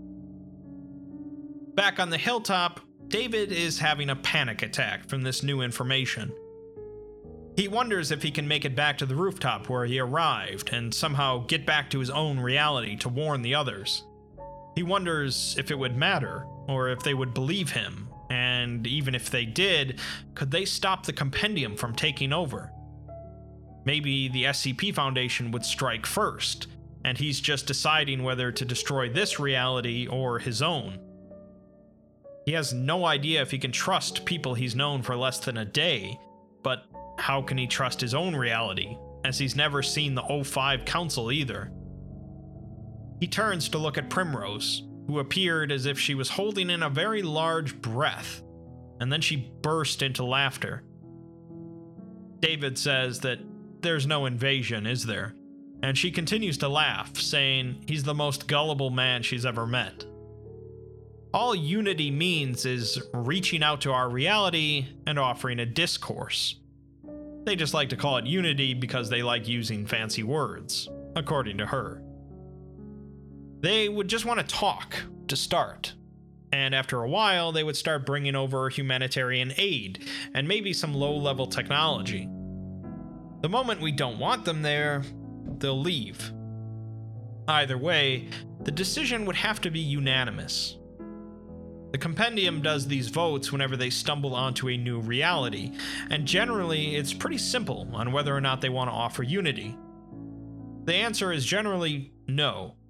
Back on the hilltop, David is having a panic attack from this new information. He wonders if he can make it back to the rooftop where he arrived and somehow get back to his own reality to warn the others. He wonders if it would matter, or if they would believe him, and even if they did, could they stop the compendium from taking over? Maybe the S C P Foundation would strike first, and he's just deciding whether to destroy this reality or his own. He has no idea if he can trust people he's known for less than a day, but how can he trust his own reality, as he's never seen the O five Council either? He turns to look at Primrose, who appeared as if she was holding in a very large breath, and then she burst into laughter. David says that there's no invasion, is there? And she continues to laugh, saying he's the most gullible man she's ever met. All unity means is reaching out to our reality and offering a discourse. They just like to call it unity because they like using fancy words, according to her. They would just want to talk, to start. And after a while, they would start bringing over humanitarian aid, and maybe some low-level technology. The moment we don't want them there, they'll leave. Either way, the decision would have to be unanimous. The compendium does these votes whenever they stumble onto a new reality, and generally it's pretty simple on whether or not they want to offer unity. The answer is generally no,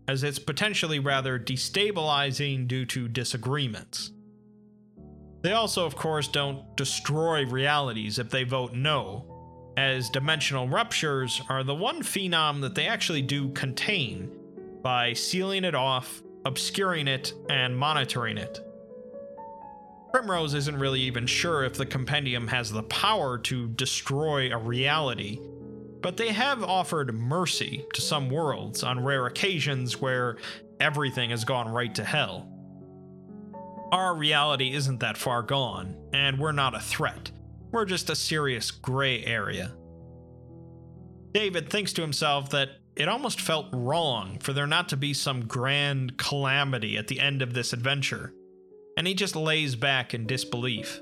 as it's potentially rather destabilizing due to disagreements. They also, of course, don't destroy realities if they vote no, as dimensional ruptures are the one phenom that they actually do contain by sealing it off, obscuring it, and monitoring it. Primrose isn't really even sure if the compendium has the power to destroy a reality, but they have offered mercy to some worlds on rare occasions where everything has gone right to hell. Our reality isn't that far gone, and we're not a threat. We're just a serious gray area. David thinks to himself that it almost felt wrong for there not to be some grand calamity at the end of this adventure, and he just lays back in disbelief.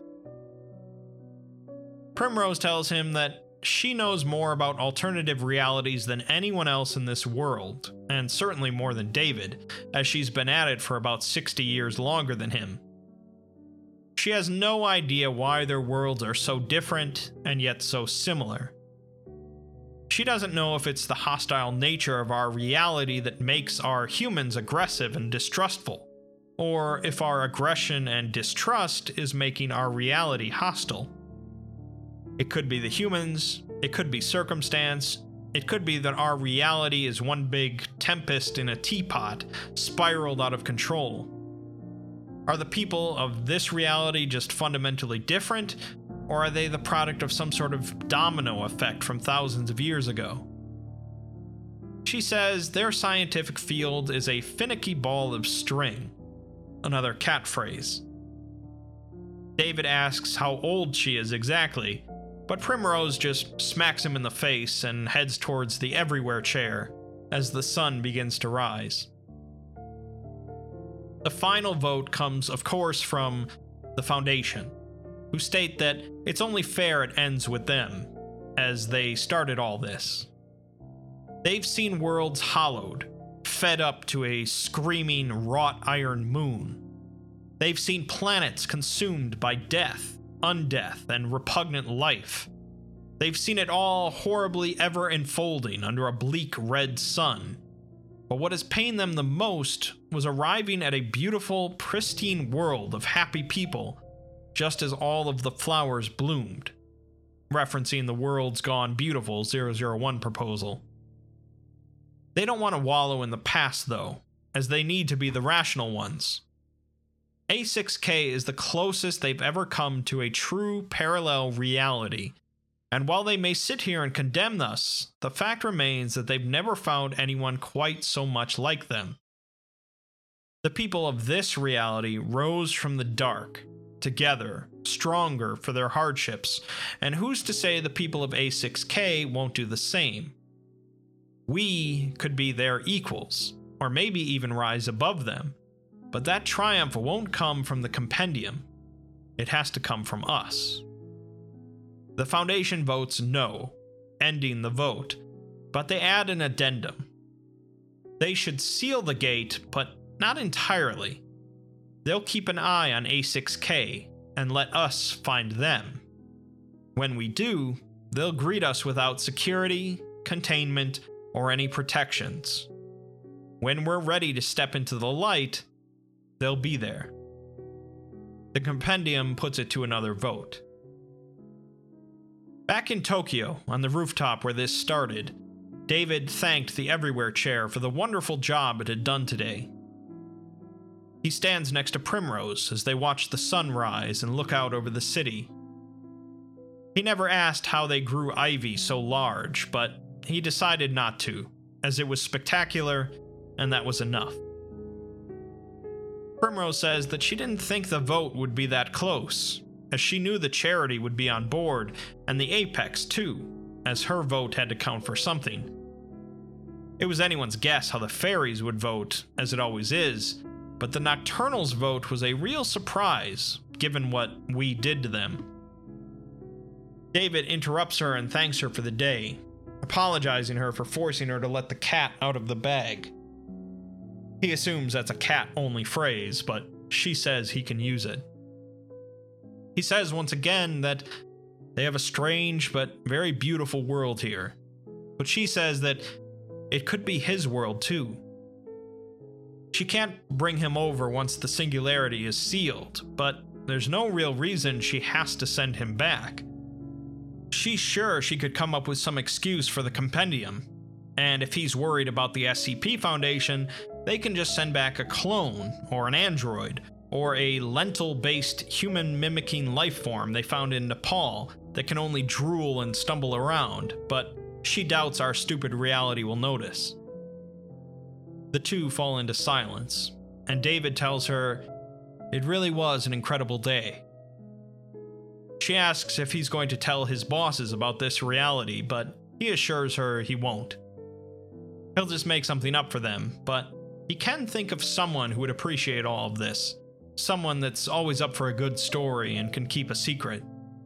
Primrose tells him that she knows more about alternative realities than anyone else in this world, and certainly more than David, as she's been at it for about sixty years longer than him. She has no idea why their worlds are so different and yet so similar. She doesn't know if it's the hostile nature of our reality that makes our humans aggressive and distrustful, or if our aggression and distrust is making our reality hostile. It could be the humans, it could be circumstance, it could be that our reality is one big tempest in a teapot, spiraled out of control. Are the people of this reality just fundamentally different, or are they the product of some sort of domino effect from thousands of years ago? She says their scientific field is a finicky ball of string, another cat phrase. David asks how old she is exactly, but Primrose just smacks him in the face and heads towards the everywhere chair as the sun begins to rise. The final vote comes, of course, from the Foundation, who state that it's only fair it ends with them, as they started all this. They've seen worlds hollowed, fed up to a screaming wrought iron moon. They've seen planets consumed by death, undeath, and repugnant life. They've seen it all horribly ever unfolding under a bleak red sun. But what has pained them the most was arriving at a beautiful, pristine world of happy people, just as all of the flowers bloomed, referencing the World's Gone Beautiful zero zero one proposal. They don't want to wallow in the past, though, as they need to be the rational ones. A six K is the closest they've ever come to a true parallel reality, and while they may sit here and condemn us, the fact remains that they've never found anyone quite so much like them. The people of this reality rose from the dark, together, stronger for their hardships, and who's to say the people of A six K won't do the same? We could be their equals, or maybe even rise above them, but that triumph won't come from the compendium. It has to come from us. The Foundation votes no, ending the vote, but they add an addendum. They should seal the gate, but not entirely. They'll keep an eye on A six K and let us find them. When we do, they'll greet us without security, containment, or any protections. When we're ready to step into the light, they'll be there. The compendium puts it to another vote. Back in Tokyo, on the rooftop where this started, David thanked the Everywhere Chair for the wonderful job it had done today. He stands next to Primrose as they watch the sun rise and look out over the city. He never asked how they grew ivy so large, but he decided not to, as it was spectacular, and that was enough. Primrose says that she didn't think the vote would be that close, as she knew the charity would be on board, and the Apex too, as her vote had to count for something. It was anyone's guess how the fairies would vote, as it always is, but the Nocturnals' vote was a real surprise, given what we did to them. David interrupts her and thanks her for the day, apologizing her for forcing her to let the cat out of the bag. He assumes that's a cat-only phrase, but she says he can use it. He says once again that they have a strange but very beautiful world here, but she says that it could be his world too. She can't bring him over once the singularity is sealed, but there's no real reason she has to send him back. She's sure she could come up with some excuse for the compendium, and if he's worried about the S C P Foundation, they can just send back a clone, or an android, or a lentil-based human-mimicking life form they found in Nepal that can only drool and stumble around, but she doubts our stupid reality will notice. The two fall into silence, and David tells her it really was an incredible day. She asks if he's going to tell his bosses about this reality, but he assures her he won't. He'll just make something up for them, but he can think of someone who would appreciate all of this. Someone that's always up for a good story and can keep a secret.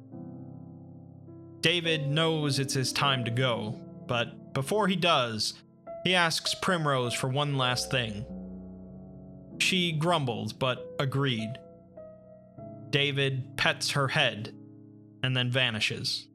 David knows it's his time to go, but before he does, he asks Primrose for one last thing. She grumbled, but agreed. David pets her head, and then vanishes.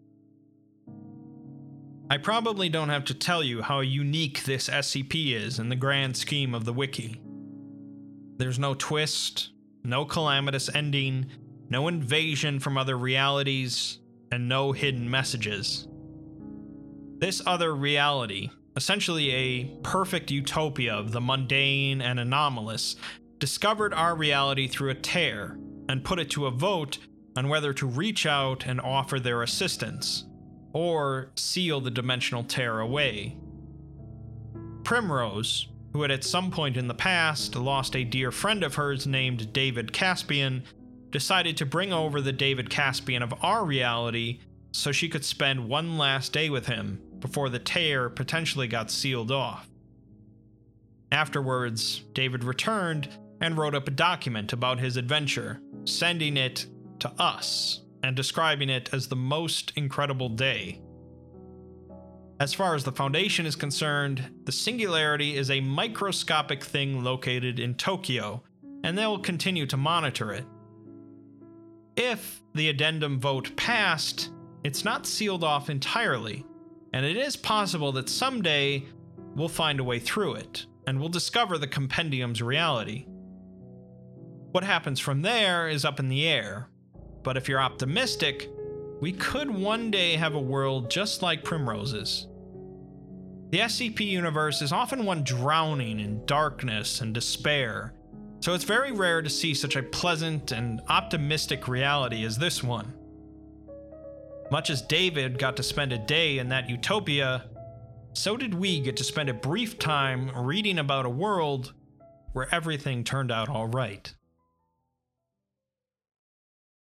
I probably don't have to tell you how unique this S C P is in the grand scheme of the wiki. There's no twist, no calamitous ending, no invasion from other realities, and no hidden messages. This other reality, essentially a perfect utopia of the mundane and anomalous, discovered our reality through a tear and put it to a vote on whether to reach out and offer their assistance, or seal the dimensional tear away. Primrose, who had at some point in the past lost a dear friend of hers named David Caspian, decided to bring over the David Caspian of our reality so she could spend one last day with him before the tear potentially got sealed off. Afterwards, David returned and wrote up a document about his adventure, sending it to us and describing it as the most incredible day. As far as the Foundation is concerned, the Singularity is a microscopic thing located in Tokyo, and they'll continue to monitor it. If the addendum vote passed, it's not sealed off entirely, and it is possible that someday we'll find a way through it, and we'll discover the compendium's reality. What happens from there is up in the air, but if you're optimistic, we could one day have a world just like Primrose's. The S C P universe is often one drowning in darkness and despair, so it's very rare to see such a pleasant and optimistic reality as this one. Much as David got to spend a day in that utopia, so did we get to spend a brief time reading about a world where everything turned out all right.